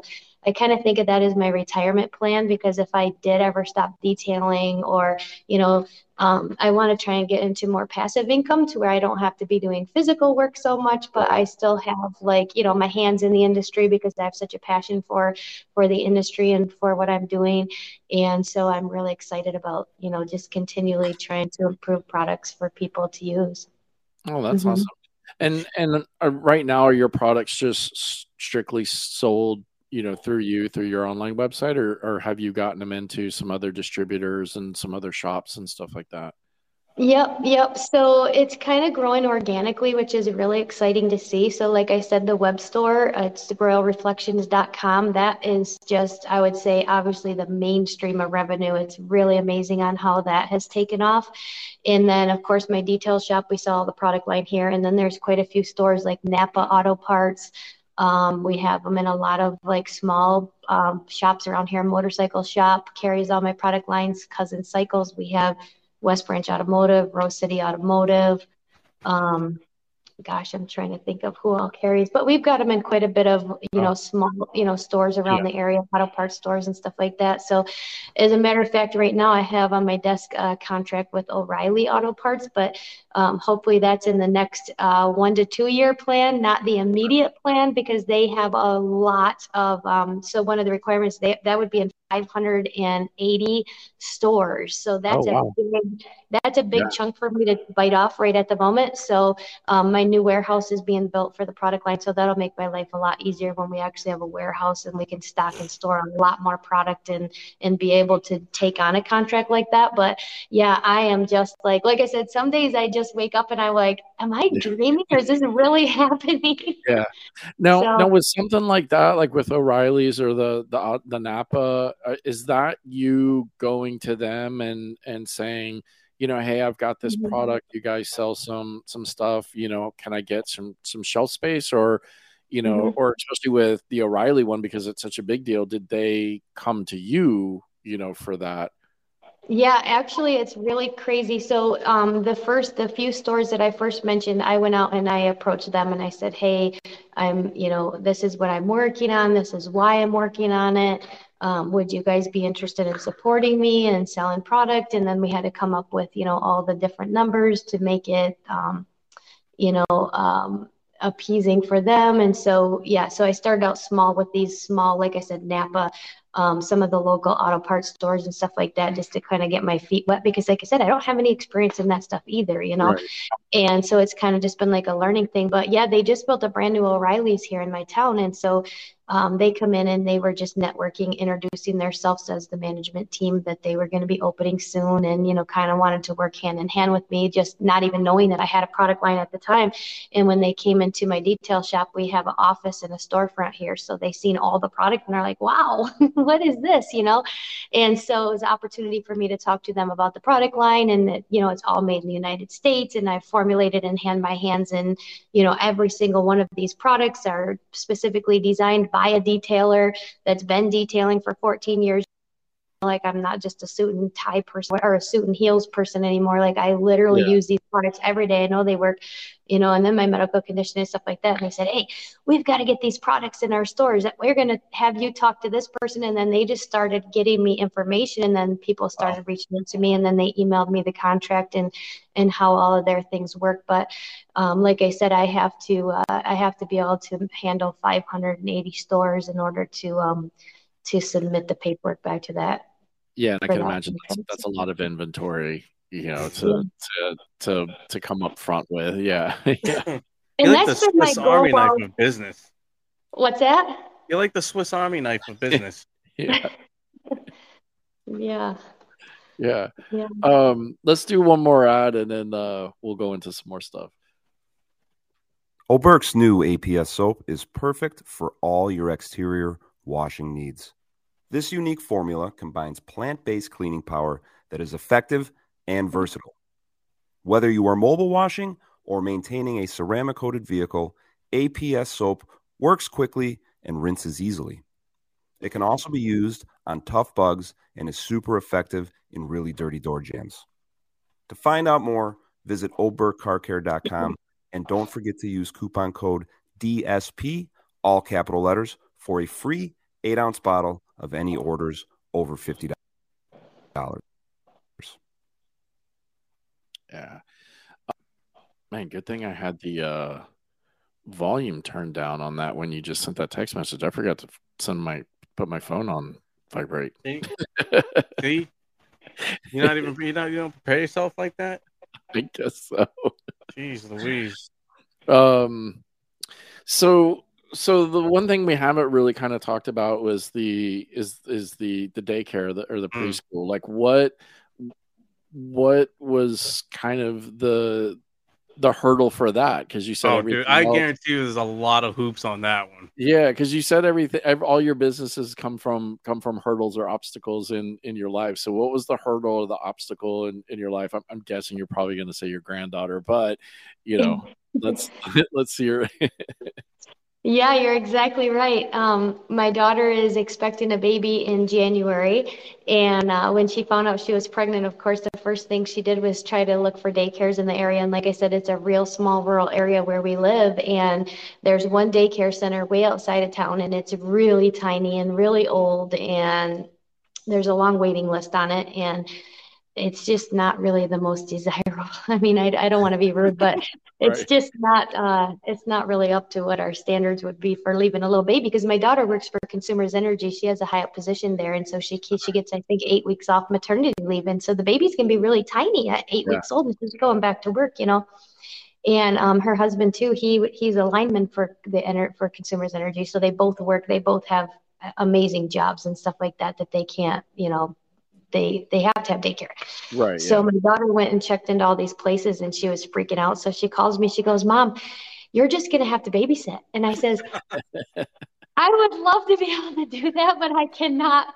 I kind of think of that as my retirement plan, because if I did ever stop detailing, or, I want to try and get into more passive income to where I don't have to be doing physical work so much, but I still have my hands in the industry, because I have such a passion for the industry and for what I'm doing. And so I'm really excited about, just continually trying to improve products for people to use. Oh, that's awesome. And right now, are your products just strictly sold, through your online website, or have you gotten them into some other distributors and some other shops and stuff like that? Yep. So it's kind of growing organically, which is really exciting to see. So like I said, the web store, it's royalreflections.com. That is just, I would say, obviously the mainstream of revenue. It's really amazing on how that has taken off. And then, of course, my detail shop, we sell all the product line here. And then there's quite a few stores like Napa Auto Parts. We have them in a lot of small shops around here. Motorcycle Shop carries all my product lines. Cousin Cycles, we have West Branch Automotive, Rose City Automotive. I'm trying to think of who all carries, but we've got them in quite a bit of, small, stores around the area, auto parts stores and stuff like that. So as a matter of fact, right now I have on my desk a contract with O'Reilly Auto Parts, but hopefully that's in the next 1 to 2 year plan, not the immediate plan, because they have a lot of, so one of the requirements, that would be in 580 stores. So that's a big chunk for me to bite off right at the moment. So my new warehouse is being built for the product line. So that'll make my life a lot easier when we actually have a warehouse and we can stock and store a lot more product and be able to take on a contract like that. But yeah, I am just like I said, some days I just wake up and I'm like, am I dreaming, or is this really happening? Yeah. Now with something like that, like with O'Reilly's or the Napa, is that you going to them and saying, hey, I've got this product, you guys sell some stuff, can I get some shelf space? Or, or especially with the O'Reilly one, because it's such a big deal, did they come to you, for that? Yeah, actually, it's really crazy. So the few stores that I first mentioned, I went out and I approached them and I said, hey, this is what I'm working on. This is why I'm working on it. Would you guys be interested in supporting me and selling product? And then we had to come up with, all the different numbers to make it, appeasing for them. And so, so I started out small with these small, like I said, Napa, some of the local auto parts stores and stuff like that, just to kind of get my feet wet, because like I said, I don't have any experience in that stuff either, Right. And so it's kind of just been like a learning thing. But yeah, they just built a brand new O'Reilly's here in my town. And so they come in and they were just networking, introducing themselves as the management team that they were going to be opening soon, and, kind of wanted to work hand in hand with me, just not even knowing that I had a product line at the time. And when they came into my detail shop, we have an office and a storefront here. So they seen all the product and they're like, wow, what is this, And so it was an opportunity for me to talk to them about the product line, and that, it's all made in the United States, and I've formulated and hand my hands in, every single one of these products are specifically designed by a detailer that's been detailing for 14 years. Like, I'm not just a suit and tie person or a suit and heels person anymore. Like, I literally use these products every day. I know they work, and then my medical condition and stuff like that. And they said, hey, we've got to get these products in our stores. We're going to have you talk to this person. And then they just started getting me information. And then people started reaching out to me, and then they emailed me the contract and how all of their things work. But like I said, I have to be able to handle 580 stores in order to submit the paperwork back to that. Yeah, and I can imagine that's a lot of inventory, to come up front with. Yeah. Yeah. You're like the Swiss Army knife of business. What's that? You're like the Swiss Army knife of business. Yeah. Yeah. Yeah. Let's do one more ad and then we'll go into some more stuff. Oberk's new APS soap is perfect for all your exterior washing needs. This unique formula combines plant-based cleaning power that is effective and versatile. Whether you are mobile washing or maintaining a ceramic-coated vehicle, APS soap works quickly and rinses easily. It can also be used on tough bugs and is super effective in really dirty door jams. To find out more, visit oberkcarcare.com and don't forget to use coupon code DSP, all capital letters, for a free 8-ounce bottle of any orders over $50. Yeah. Man, good thing I had the volume turned down on that when you just sent that text message. I forgot to put my phone on vibrate. See? You don't prepare yourself like that? I guess so. Jeez Louise. So the one thing we haven't really kind of talked about was the daycare or the preschool. Like what was kind of the hurdle for that? Because you said everything. Dude, I guarantee you there's a lot of hoops on that one. Yeah, because you said all your businesses come from hurdles or obstacles in your life. So what was the hurdle or the obstacle in your life? I'm guessing you're probably going to say your granddaughter, but let's hear. Yeah, you're exactly right. My daughter is expecting a baby in January, and when she found out she was pregnant, of course, the first thing she did was try to look for daycares in the area. And like I said, it's a real small rural area where we live, and there's one daycare center way outside of town, and it's really tiny and really old, and there's a long waiting list on it, and it's just not really the most desirable. I mean, I don't want to be rude, but it's Right. just not really up to what our standards would be for leaving a little baby, because my daughter works for Consumers Energy. She has a high up position there. And so she gets, I think, 8 weeks off maternity leave. And so the baby's going to be really tiny at 8 weeks old, and she's going back to work, And her husband too, he's a lineman for Consumers Energy. So they both work, they both have amazing jobs and stuff like that they can't, they have to have daycare. Right. So my daughter went and checked into all these places, and she was freaking out. So she calls me, she goes, "Mom, you're just going to have to babysit." And I says, I would love to be able to do that, but I cannot,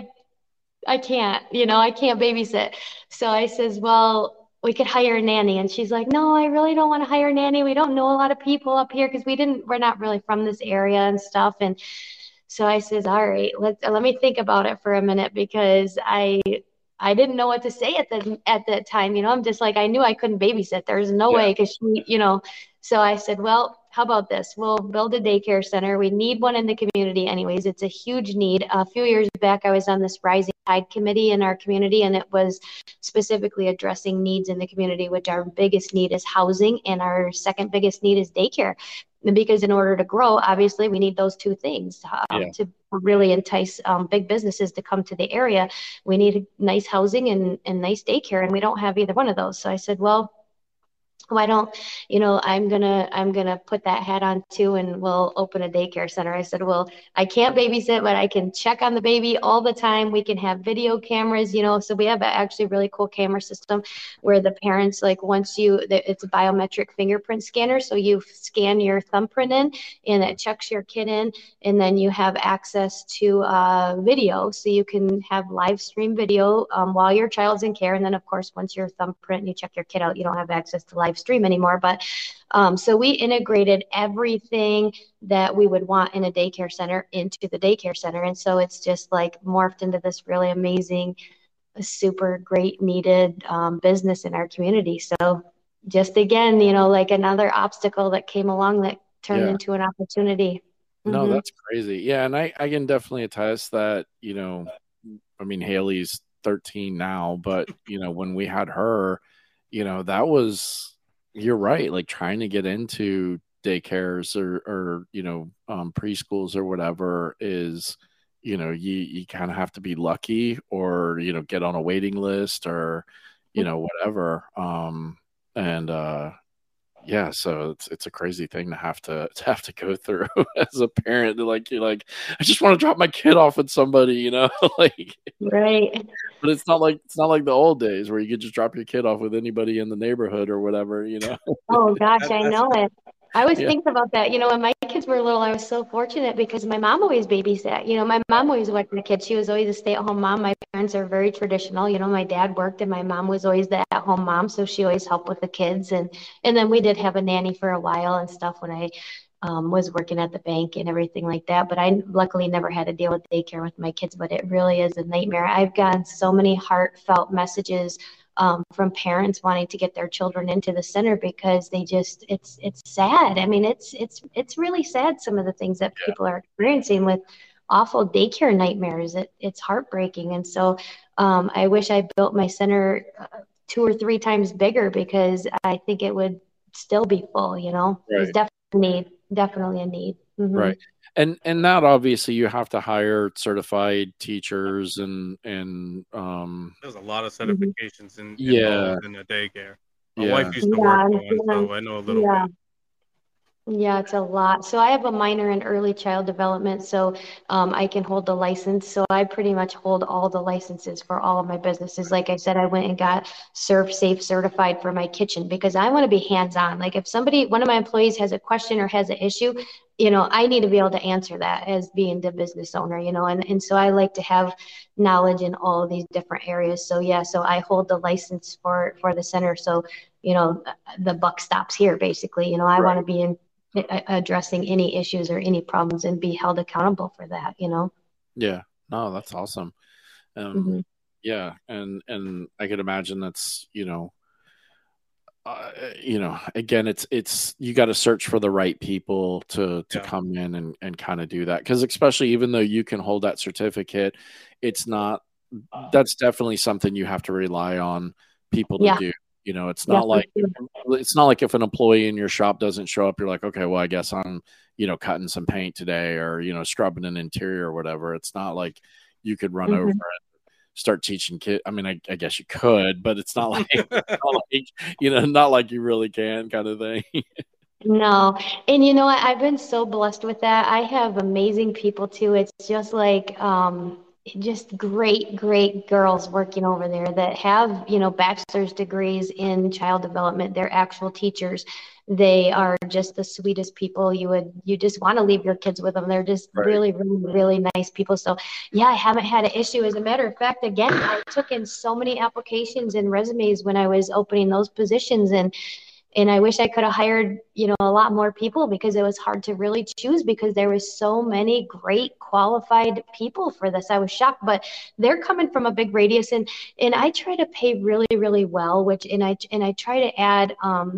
I can't babysit. So I says, "Well, we could hire a nanny." And she's like, "No, I really don't want to hire a nanny. We don't know a lot of people up here because we're not really from this area and stuff." And so I says, "All right, let me think about it for a minute," because I didn't know what to say at that time. I'm just like, I knew I couldn't babysit. There's no way, because so I said, "Well, how about this? We'll build a daycare center. We need one in the community anyways. It's a huge need." A few years back, I was on this Rising Tide committee in our community, and it was specifically addressing needs in the community, which our biggest need is housing, and our second biggest need is daycare. Because in order to grow, obviously, we need those two things to really entice big businesses to come to the area. We need nice housing and nice daycare, and we don't have either one of those. So I said, "Well, why don't, I'm gonna put that hat on too, and we'll open a daycare center." I said, "Well, I can't babysit, but I can check on the baby all the time. We can have video cameras, so we have actually really cool camera system where the parents, it's a biometric fingerprint scanner. So you scan your thumbprint in, and it checks your kid in, and then you have access to video. So you can have live stream video while your child's in care. And then, of course, once your thumbprint and you check your kid out, you don't have access to live stream anymore. But so we integrated everything that we would want in a daycare center into the daycare center. And so it's just morphed into this really amazing, super great, needed business in our community. So just again, another obstacle that came along that turned into an opportunity. No, that's crazy. Yeah. And I can definitely attest that, Haley's 13 now, but when we had her, that was, you're right. Trying to get into daycares or preschools or whatever is, you kind of have to be lucky or, get on a waiting list or, whatever. So it's a crazy thing to have to go through as a parent. You're like, I just want to drop my kid off with somebody, Right. But it's not like the old days where you could just drop your kid off with anybody in the neighborhood or whatever, Oh gosh, I know it. I always think about that. When my kids were little, I was so fortunate because my mom always babysat. My mom always watched the kids. She was always a stay-at-home mom. My parents are very traditional. My dad worked, and my mom was always the at-home mom, so she always helped with the kids. And then we did have a nanny for a while and stuff when I was working at the bank and everything like that. But I luckily never had to deal with daycare with my kids, but it really is a nightmare. I've gotten so many heartfelt messages from parents wanting to get their children into the center because it's sad. I mean, it's really sad, some of the things that people are experiencing with awful daycare nightmares. It's heartbreaking. And so I wish I built my center 2 or 3 times bigger, because I think it would still be full, you know. There's definitely a need. Mm-hmm. Right. And that obviously you have to hire certified teachers and there's a lot of certifications involved in the daycare. My wife used to work one, so I know a little bit. Yeah, it's a lot. So I have a minor in early child development, so I can hold the license. So I pretty much hold all the licenses for all of my businesses. Like I said, I went and got ServSafe certified for my kitchen, because I want to be hands-on. Like if one of my employees has a question or has an issue, you know, I need to be able to answer that as being the business owner, you know, and so I like to have knowledge in all of these different areas. So yeah, so I hold the license for the center. So, you know, the buck stops here, basically. You know, I want to be in addressing any issues or any problems and be held accountable for that, you know? Yeah, no, that's awesome. Yeah. And I could imagine that's, you know, again, it's, you got to search for the right people to come in and kind of do that. 'Cause especially even though you can hold that certificate, that's definitely something you have to rely on people to do. You know, it's not like if an employee in your shop doesn't show up, you're like, okay, well, I guess I'm, you know, cutting some paint today, or, you know, scrubbing an interior or whatever. It's not like you could run over and start teaching kids. I mean, I guess you could, but it's not like, not like you really can, kind of thing. No. And you know what? I've been so blessed with that. I have amazing people too. It's just like, just great girls working over there that have, you know, bachelor's degrees in child development. They're actual teachers. They are just the sweetest people. You just want to leave your kids with them. They're just really nice people. So yeah, I haven't had an issue. As a matter of fact, again, I took in so many applications and resumes when I was opening those positions, and I wish I could have hired, you know, a lot more people, because it was hard to really choose, because there was so many great qualified people for this. I was shocked, but they're coming from a big radius, and I try to pay really well, and I try to add,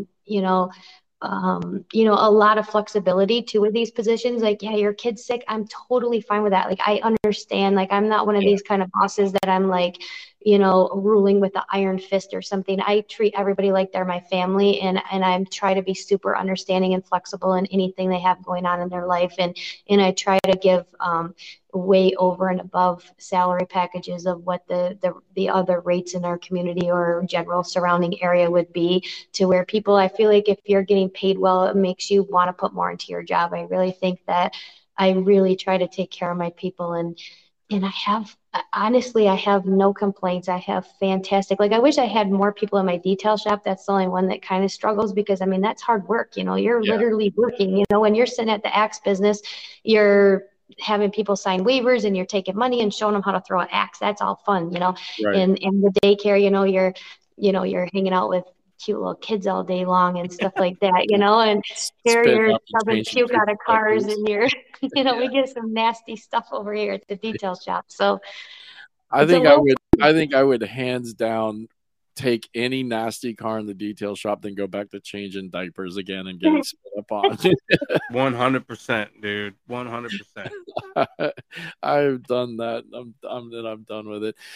a lot of flexibility to with these positions. Like, yeah, your kid's sick, I'm totally fine with that. Like, I understand. Like, I'm not one of these kind of bosses that I'm like, you know, ruling with the iron fist or something. I treat everybody like they're my family, and I try to be super understanding and flexible in anything they have going on in their life. And I try to give way over and above salary packages of what the other rates in our community or general surrounding area would be, to where people, I feel like if you're getting paid well, it makes you want to put more into your job. I really think that I really try to take care of my people, and honestly, I have no complaints. I have fantastic, like, I wish I had more people in my detail shop. That's the only one that kind of struggles, because I mean, that's hard work. You know, you're literally working, you know, when you're sitting at the axe business, you're having people sign waivers and you're taking money and showing them how to throw an axe. That's all fun, you know. And the daycare, you know, you're hanging out with cute little kids all day long and stuff like that, you know, and here you're shoving puke out of cars, and you're, you know, we get some nasty stuff over here at the detail shop. So I think I would hands down take any nasty car in the detail shop, then go back to changing diapers again and getting spit up on. 100%, dude. 100%. I've done that. I'm done with it.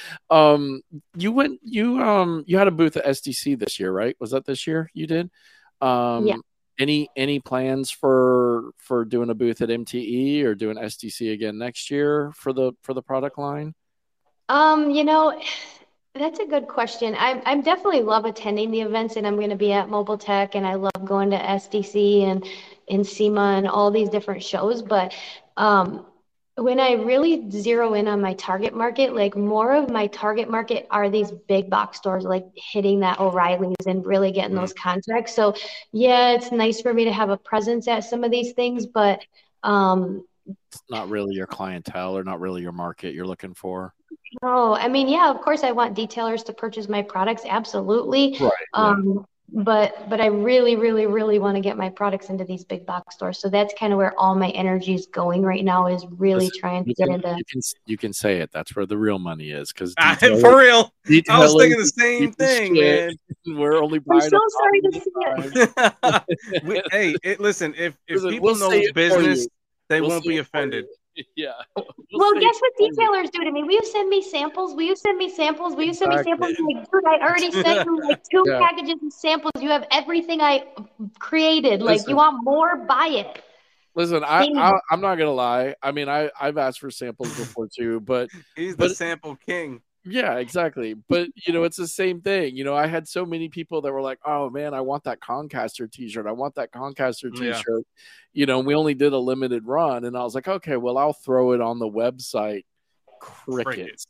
You had a booth at SDC this year, right? Was that this year you did? Yeah. Any plans for doing a booth at MTE or doing SDC again next year for the product line? You know, that's a good question. I'm definitely love attending the events, and I'm going to be at Mobile Tech, and I love going to SDC and SEMA and all these different shows. But when I really zero in on my target market, like, more of my target market are these big box stores, like hitting that O'Reilly's and really getting those contracts. So yeah, it's nice for me to have a presence at some of these things, but it's not really your clientele or not really your market you're looking for. No, I mean, yeah, of course I want detailers to purchase my products. Absolutely. Right. But I really want to get my products into these big box stores. So that's kind of where all my energy is going right now, is really trying to get into. You can say it. That's where the real money is. Because for real, I was thinking the same thing, man. We're only buying. I'm so sorry to see it. Hey, listen, if people know business, they won't be offended. Yeah. Well, see. guess what detailers do to me? Will you send me samples? Will you send me samples? Will you send me samples? I'm like, dude, I already sent you like 2 Yeah. packages of samples. You have everything I created. Like, Listen. you want more? Buy it. Listen, I'm not gonna lie. I mean, I've asked for samples before too, but He's the sample king. yeah, exactly. But it's the same thing. I had so many people that were like, "Oh man, I want that Concaster T-shirt. I want that Concaster T-shirt." We only did a limited run, and I was like, "Okay, well, I'll throw it on the website." Crickets.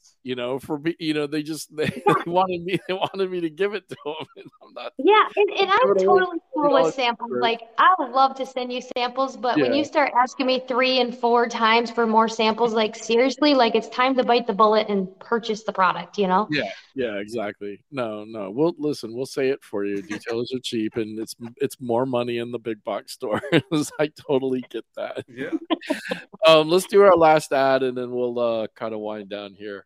They wanted me to give it to them, and I'm not. Yeah, and I'm totally cool with $40 samples. shirt. Like, I would love to send you samples, but when Yeah. you start asking me 3 and 4 times for more samples, like, seriously, like, it's time to bite the bullet and purchase the product, Yeah, exactly. No. We'll say it for you. Detailers are cheap, and it's more money in the big box store. I totally get that. Yeah. Let's do our last ad, and then we'll kind of wind down here.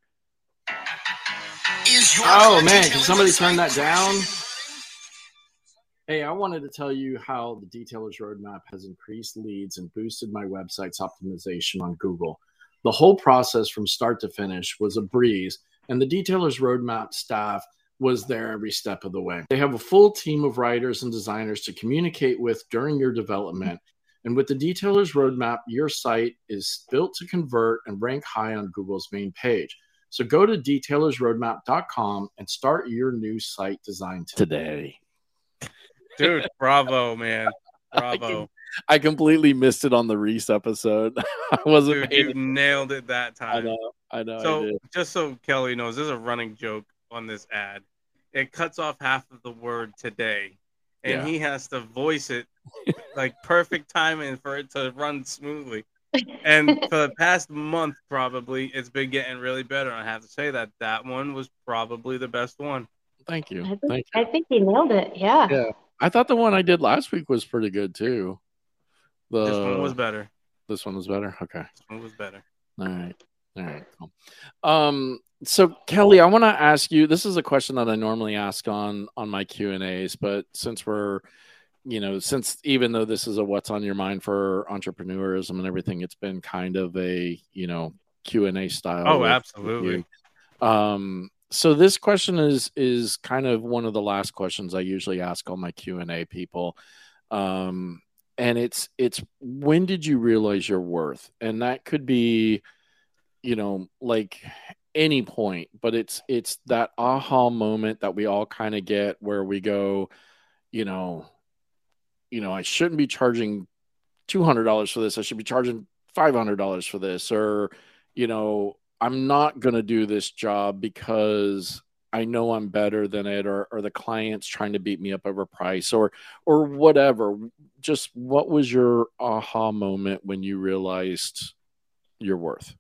Oh man, can somebody turn that down? Hey, I wanted to tell you how the Detailers Roadmap has increased leads and boosted my website's optimization on Google. The whole process from start to finish was a breeze, and the Detailers Roadmap staff was there every step of the way. They have a full team of writers and designers to communicate with during your development. And with the Detailers Roadmap, your site is built to convert and rank high on Google's main page. So go to detailersroadmap.com and start your new site design today. Dude, bravo, man. Bravo. I completely missed it on the Reese episode. I wasn't. Dude, you nailed it that time. I know. So, I did. just so Kelly knows, there's a running joke on this ad. It cuts off half of the word today, and he has to voice it like perfect timing for it to run smoothly. And for the past month, probably, it's been getting really better. I have to say that one was probably the best one. Thank you. I think he nailed it. Yeah. I thought the one I did last week was pretty good too. This one was better. This one was better? Okay. This one was better. All right. Cool. So Kelly, I want to ask you, this is a question that I normally ask on my Q&As, but since we're, since even though this is a what's on your mind for entrepreneurism and everything, it's been kind of a, Q&A style. Oh, absolutely. So this question is kind of one of the last questions I usually ask all my Q&A people. And it's when did you realize your worth? And that could be, like any point, but it's that aha moment that we all kind of get where we go, I shouldn't be charging $200 for this. I should be charging $500 for this, or, I'm not going to do this job because I know I'm better than it, or the client's trying to beat me up over price, or whatever. Just what was your aha moment when you realized your worth?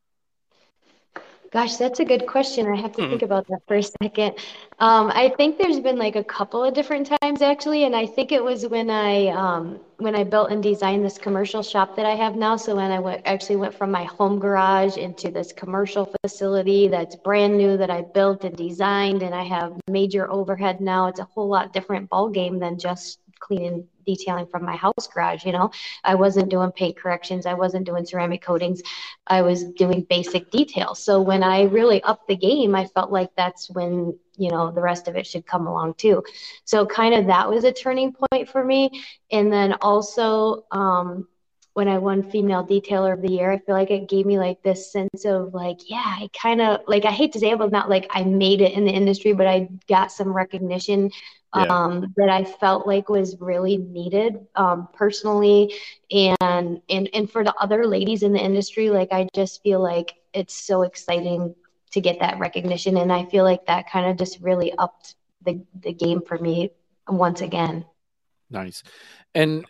Gosh, that's a good question. I have to think about that for a second. I think there's been like a couple of different times actually, and I think it was when I built and designed this commercial shop that I have now. So when I went from my home garage into this commercial facility that's brand new that I built and designed, and I have major overhead now. It's a whole lot different ball game than just cleaning detailing from my house garage. I wasn't doing paint corrections. I wasn't doing ceramic coatings. I was doing basic details. So when I really upped the game, I felt like that's when, the rest of it should come along too. So kind of that was a turning point for me. And then also, when I won Female Detailer of the Year, I feel like it gave me like this sense of like, yeah, I kind of like, I hate to say it, but not like I made it in the industry, but I got some recognition that I felt like was really needed personally. And for the other ladies in the industry, like, I just feel like it's so exciting to get that recognition. And I feel like that kind of just really upped the game for me once again. Nice. And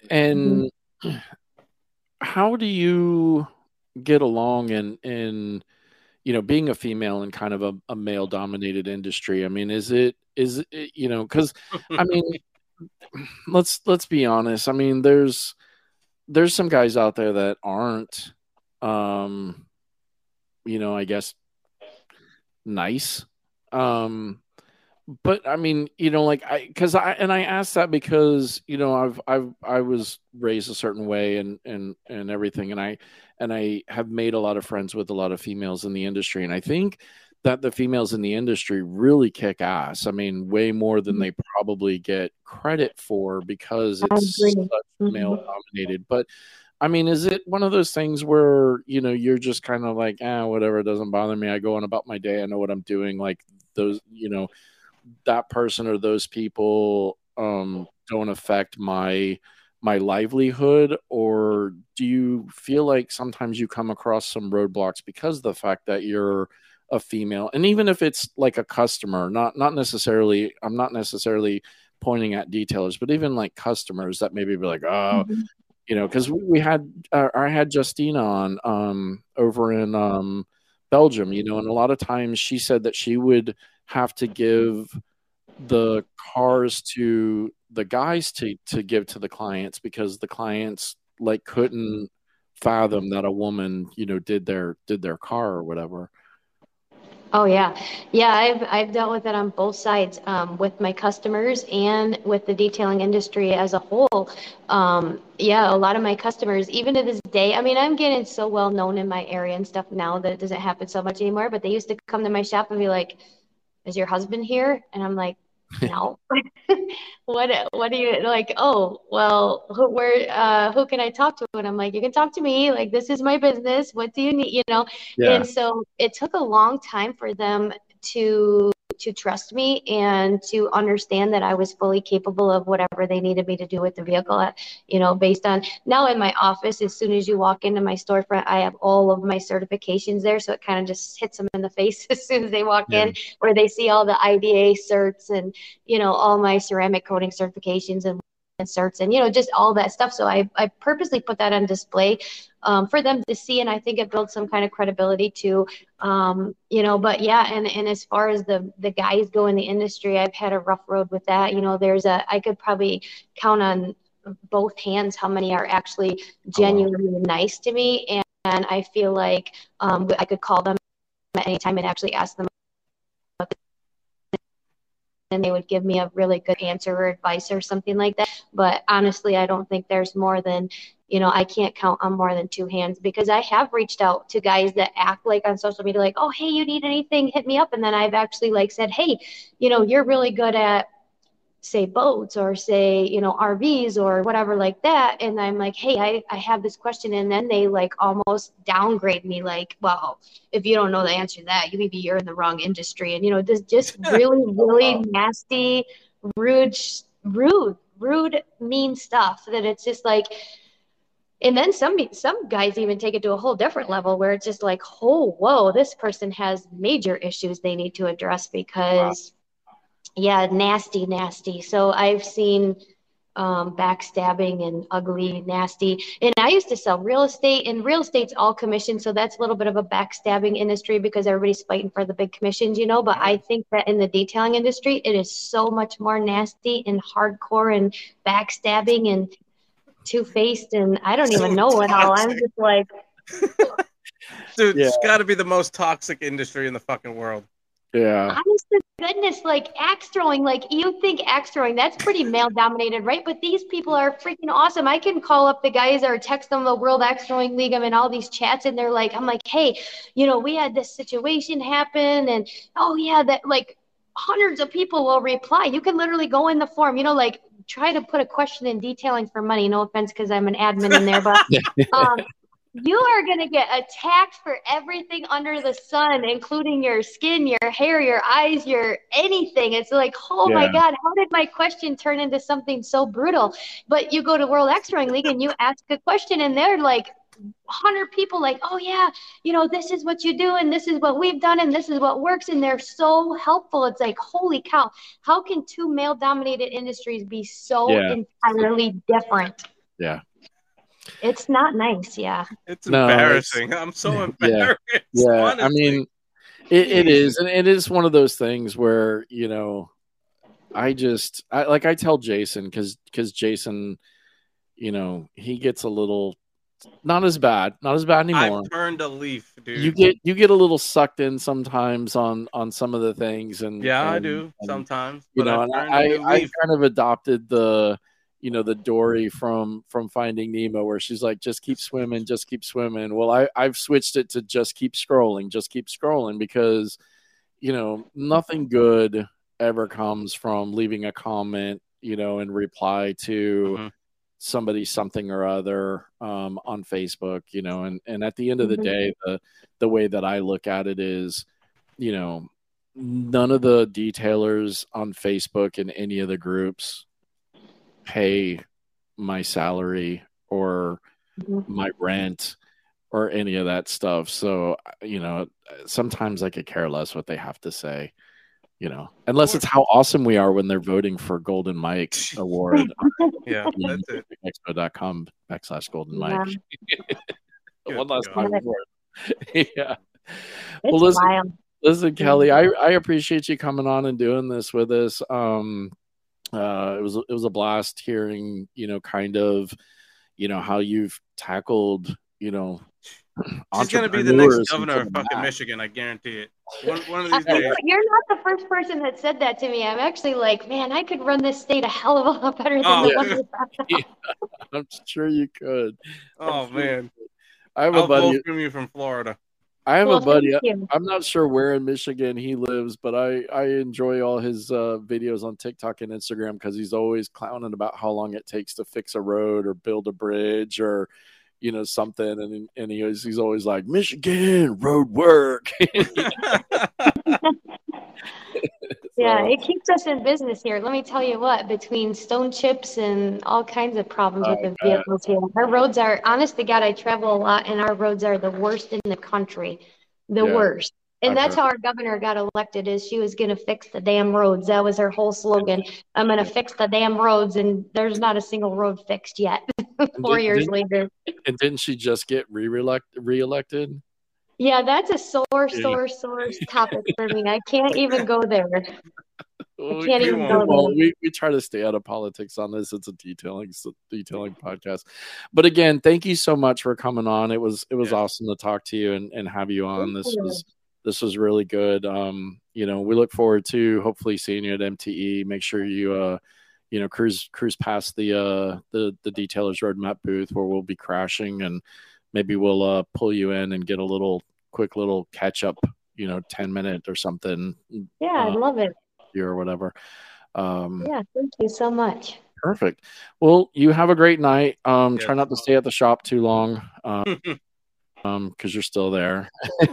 how do you get along in being a female in kind of a male dominated industry? I mean, is it because I mean, let's be honest. I mean, there's some guys out there that aren't, I guess nice. but I mean, like I asked that because, I was raised a certain way and everything. And I have made a lot of friends with a lot of females in the industry. And I think that the females in the industry really kick ass. I mean, way more than they probably get credit for because I it's agree. such male Mhm. dominated. But I mean, is it one of those things where, you're just kind of like, whatever, it doesn't bother me. I go on about my day. I know what I'm doing. Like those, that person or those people don't affect my livelihood? Or do you feel like sometimes you come across some roadblocks because of the fact that you're a female? And even if it's like a customer, not necessarily, I'm not necessarily pointing at detailers, but even like customers that maybe be like, oh, Mhm. because we had I had Justina on over in Belgium, and a lot of times she said that she would have to give the cars to the guys to give to the clients because the clients like couldn't fathom that a woman did their car or whatever. Oh yeah, yeah. I've dealt with it on both sides, with my customers and with the detailing industry as a whole. Yeah, a lot of my customers, even to this day, I mean, I'm getting so well known in my area and stuff now that it doesn't happen so much anymore. But they used to come to my shop and be like, "Is your husband here?" And I'm like, "No." What do you like? Oh, well, who can I talk to? And I'm like, you can talk to me. Like, this is my business. What do you need? Yeah. And so it took a long time for them to trust me and to understand that I was fully capable of whatever they needed me to do with the vehicle. Based on now in my office, as soon as you walk into my storefront, I have all of my certifications there. So it kind of just hits them in the face as soon as they walk Yeah. in, where they see all the IDA certs and, all my ceramic coating certifications and certs and, just all that stuff. So I purposely put that on display for them to see. And I think it builds some kind of credibility too. But yeah, and as far as the guys go in the industry, I've had a rough road with that. I could probably count on both hands how many are actually genuinely nice to me. And I feel like I could call them at any time and actually ask them, and they would give me a really good answer or advice or something like that. But honestly, I don't think there's more than, I can't count on more than two hands, because I have reached out to guys that act like on social media, like, oh, hey, you need anything, hit me up. And then I've actually like said, hey, you're really good at, say, boats or say, RVs or whatever like that. And I'm like, hey, I have this question. And then they like almost downgrade me, like, well, if you don't know the answer to that, maybe you're in the wrong industry. And, this just really, really nasty, rude, mean stuff that it's just like, and then some guys even take it to a whole different level where it's just like, oh, whoa, this person has major issues they need to address because yeah, nasty, nasty. So I've seen backstabbing and ugly, nasty. And I used to sell real estate, and real estate's all commission. So that's a little bit of a backstabbing industry because everybody's fighting for the big commissions, But I think that in the detailing industry, it is so much more nasty and hardcore and backstabbing and two-faced. And I don't even know what all. I'm just like, dude, Yeah. it's got to be the most toxic industry in the fucking world. Yeah. honest to goodness, like axe throwing, like you think axe throwing, that's pretty male dominated, right? But these people are freaking awesome. I can call up the guys or text them the World Axe Throwing League. I'm in all these chats and they're like, I'm like, hey, we had this situation happen, and oh yeah, that like hundreds of people will reply. You can literally go in the forum, like try to put a question in detailing for money. No offense, because I'm an admin in there, but you are going to get attacked for everything under the sun, including your skin, your hair, your eyes, your anything. It's like, oh my God, how did my question turn into something so brutal? But you go to World Axe Throwing League and you ask a question, and they're like 100 people like, oh yeah, this is what you do, and this is what we've done, and this is what works. And they're so helpful. It's like, holy cow, how can two male dominated industries be so entirely different? Yeah. It's not nice. Yeah. It's embarrassing. I'm so embarrassed. Yeah. Honestly. I mean, it is. And it is one of those things where, I tell Jason, because Jason, he gets a little not as bad anymore. I've turned a leaf, dude. You get a little sucked in sometimes on some of the things, and I do sometimes. You But know, I've and turned a new I leaf. kind of adopted the Dory from Finding Nemo, where she's like, just keep swimming. Well, I've switched it to just keep scrolling, because nothing good ever comes from leaving a comment, in reply to somebody something or other on Facebook, and at the end of the day, the way that I look at it is, none of the detailers on Facebook and any of the groups pay my salary or my rent or any of that stuff. So, sometimes I could care less what they have to say, unless it's how awesome we are when they're voting for Golden Mike Award. Yeah, that's it. Expo.com/Golden Mike. Yeah. One last God. time for it. Yeah. It's Well, wild. listen, Kelly, I appreciate you coming on and doing this with us. It was a blast hearing, kind of, how you've tackled, She's going to be the next governor of fucking Michigan. I guarantee it. One of these days. You're not the first person that said that to me. I'm actually like, man, I could run this state a hell of a lot better than the one. Yeah, I'm sure you could. Oh, man. I have a buddy. I'll vote from you from Florida. I have a buddy. I'm not sure where in Michigan he lives, but I enjoy all his videos on TikTok and Instagram, because he's always clowning about how long it takes to fix a road or build a bridge or something, and he's always like, Michigan road work. Yeah, it keeps us in business here. Let me tell you what, between stone chips and all kinds of problems with the vehicles here, our roads are, honest to God, I travel a lot, and our roads are the worst in the country. The worst. And that's how our governor got elected, is she was going to fix the damn roads. That was her whole slogan. I'm going to fix the damn roads, and there's not a single road fixed yet. 4 years later. And didn't she just get reelected? Yeah, that's a sore topic for me. I can't even go there. We try to stay out of politics on this. It's a detailing podcast. But again, thank you so much for coming on. It was awesome to talk to you and have you on. This was really good. We look forward to hopefully seeing you at MTE. Make sure you cruise past the Detailers Roadmap booth, where we'll be crashing, and maybe we'll pull you in and get a quick little catch up, 10-minute or something. Yeah, I'd love it. Or whatever. Yeah, thank you so much. Perfect. Well, you have a great night. Try not to stay at the shop too long, because you're still there.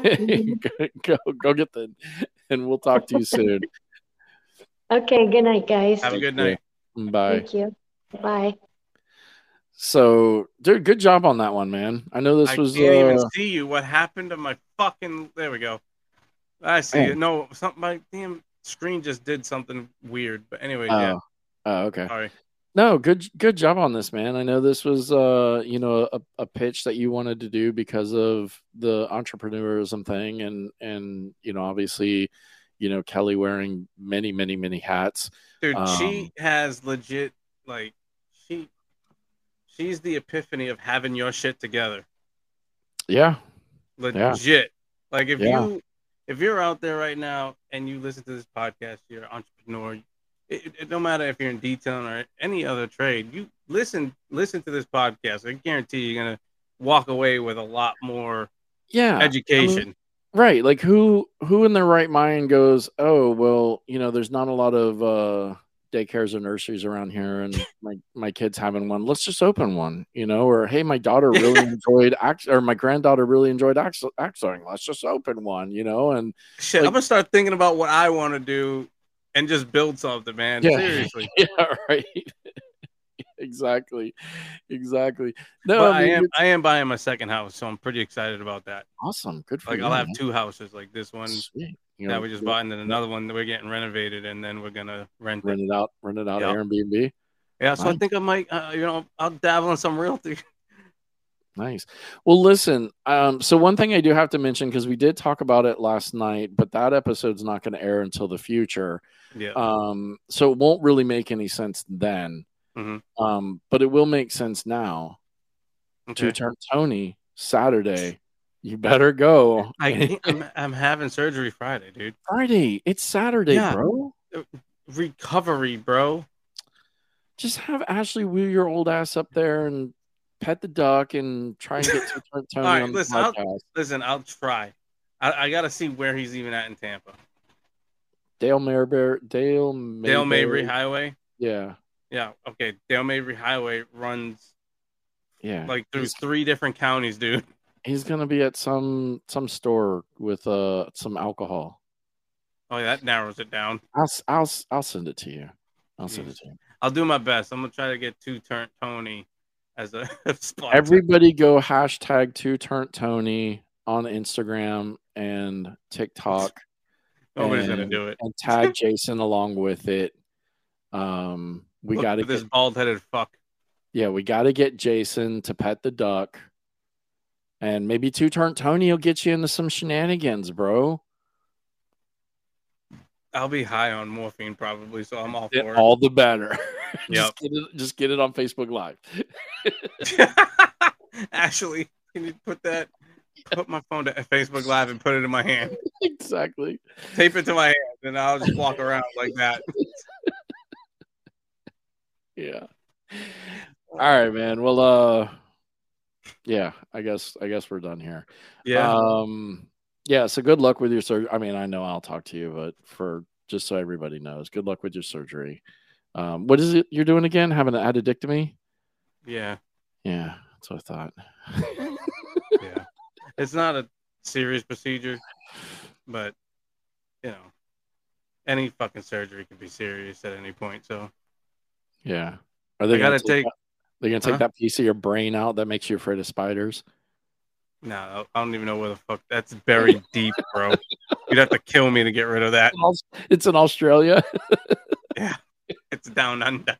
Go get and we'll talk to you soon. Okay, good night, guys. Have a good night. Bye. Thank you. Bye. So, dude, good job on that one, man. I know this was. I can't even see you. What happened to my fucking? There we go. I see it. No, something. My damn screen just did something weird. But anyway, yeah. Oh, okay. Sorry. No, good job on this, man. I know this was a pitch that you wanted to do because of the entrepreneurism thing, and obviously, Kelly wearing many hats. Dude, she has legit, like, she's the epiphany of having your shit together. Yeah. Legit. Yeah. Like, if you're out there right now and you listen to this podcast, you're an entrepreneur. It no matter if you're in detailing or any other trade, you listen to this podcast. I guarantee you're gonna walk away with a lot more education. Right. Like who in their right mind goes, oh, well, there's not a lot of daycares or nurseries around here, and my kid's having one. Let's just open one, or hey, my daughter really enjoyed or my granddaughter really enjoyed axling. Let's just open one, and shit. I'm gonna start thinking about what I want to do and just build something, man. Yeah. Seriously. Yeah, right. Exactly. No, but I am buying my second house, so I'm pretty excited about that. Awesome. Good for you. I'll have two houses, like this one that we just bought, and then another one that we're getting renovated, and then we're gonna rent it out Airbnb. Yeah, so nice. I think I might I'll dabble in some realty. Nice. Well, listen, so one thing I do have to mention, because we did talk about it last night, but that episode's not going to air until the future. Yeah. So it won't really make any sense then. Mm-hmm. But it will make sense now. Two Turn Tony Saturday. You better go. I'm having surgery Friday, dude. Friday. It's Saturday, bro. Recovery, bro. Just have Ashley wheel your old ass up there and pet the duck and try and get Two Turn Tony All right, on the podcast. I'll try. I got to see where he's even at in Tampa. Dale Mabry Highway. Yeah. Yeah. Okay. Dale Mabry Highway runs. Yeah. Like through 3 different counties, dude. He's gonna be at some store with some alcohol. Oh, yeah, that narrows it down. I'll send it to you. I'll do my best. I'm gonna try to get Two Turn Tony as a sponsor. Everybody go hashtag Two Turn Tony on Instagram and TikTok. Nobody's gonna do it. And tag Jason along with it. We got to this bald-headed fuck. Yeah, we got to get Jason to pet the duck, and maybe Two Turn Tony will get you into some shenanigans, bro. I'll be high on morphine probably, so I'm all for it. All the better. Yep. just get it on Facebook Live. Actually, can you put my phone to Facebook Live and put it in my hand? Exactly. Tape it to my hand, and I'll just walk around like that. Yeah. All right, man. Well, yeah, I guess we're done here. Yeah. Yeah, so good luck with your surgery. I mean, I know I'll talk to you, but for just so everybody knows, good luck with your surgery. What is it you're doing again? Having an addictomy? Yeah. Yeah, that's what I thought. Yeah. It's not a serious procedure, but, any fucking surgery can be serious at any point, so. Yeah. Are they going to take Huh? that piece of your brain out that makes you afraid of spiders? No, I don't even know where the fuck. That's buried deep, bro. You'd have to kill me to get rid of that. It's in Australia. Yeah. It's down under.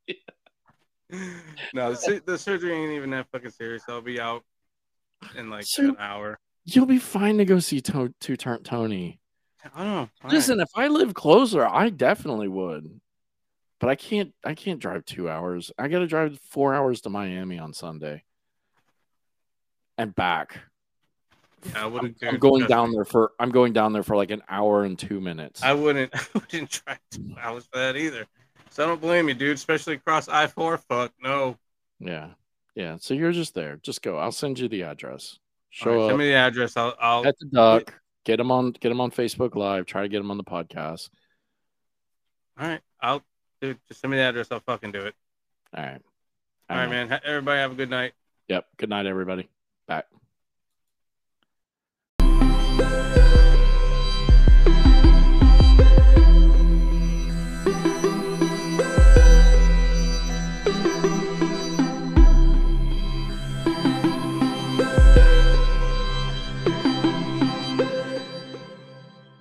No, the surgery ain't even that fucking serious. I'll be out in like an hour. You'll be fine to go see Two Turn Tony. I don't know. Listen, if I live closer, I definitely would. But I can't drive 2 hours. I got to drive 4 hours to Miami on Sunday and back. Yeah, I'm going down there for like an hour and 2 minutes. I wouldn't drive 2 hours for that either. So I don't blame you, dude. Especially across I-4. Fuck no. Yeah. So you're just there. Just go. I'll send you the address. Send me the address. I'll at the duck. Get them on Facebook Live. Try to get them on the podcast. All right. Dude, just send me the address. I'll fucking do it. All right. All right, man. Everybody have a good night. Yep. Good night, everybody. Bye.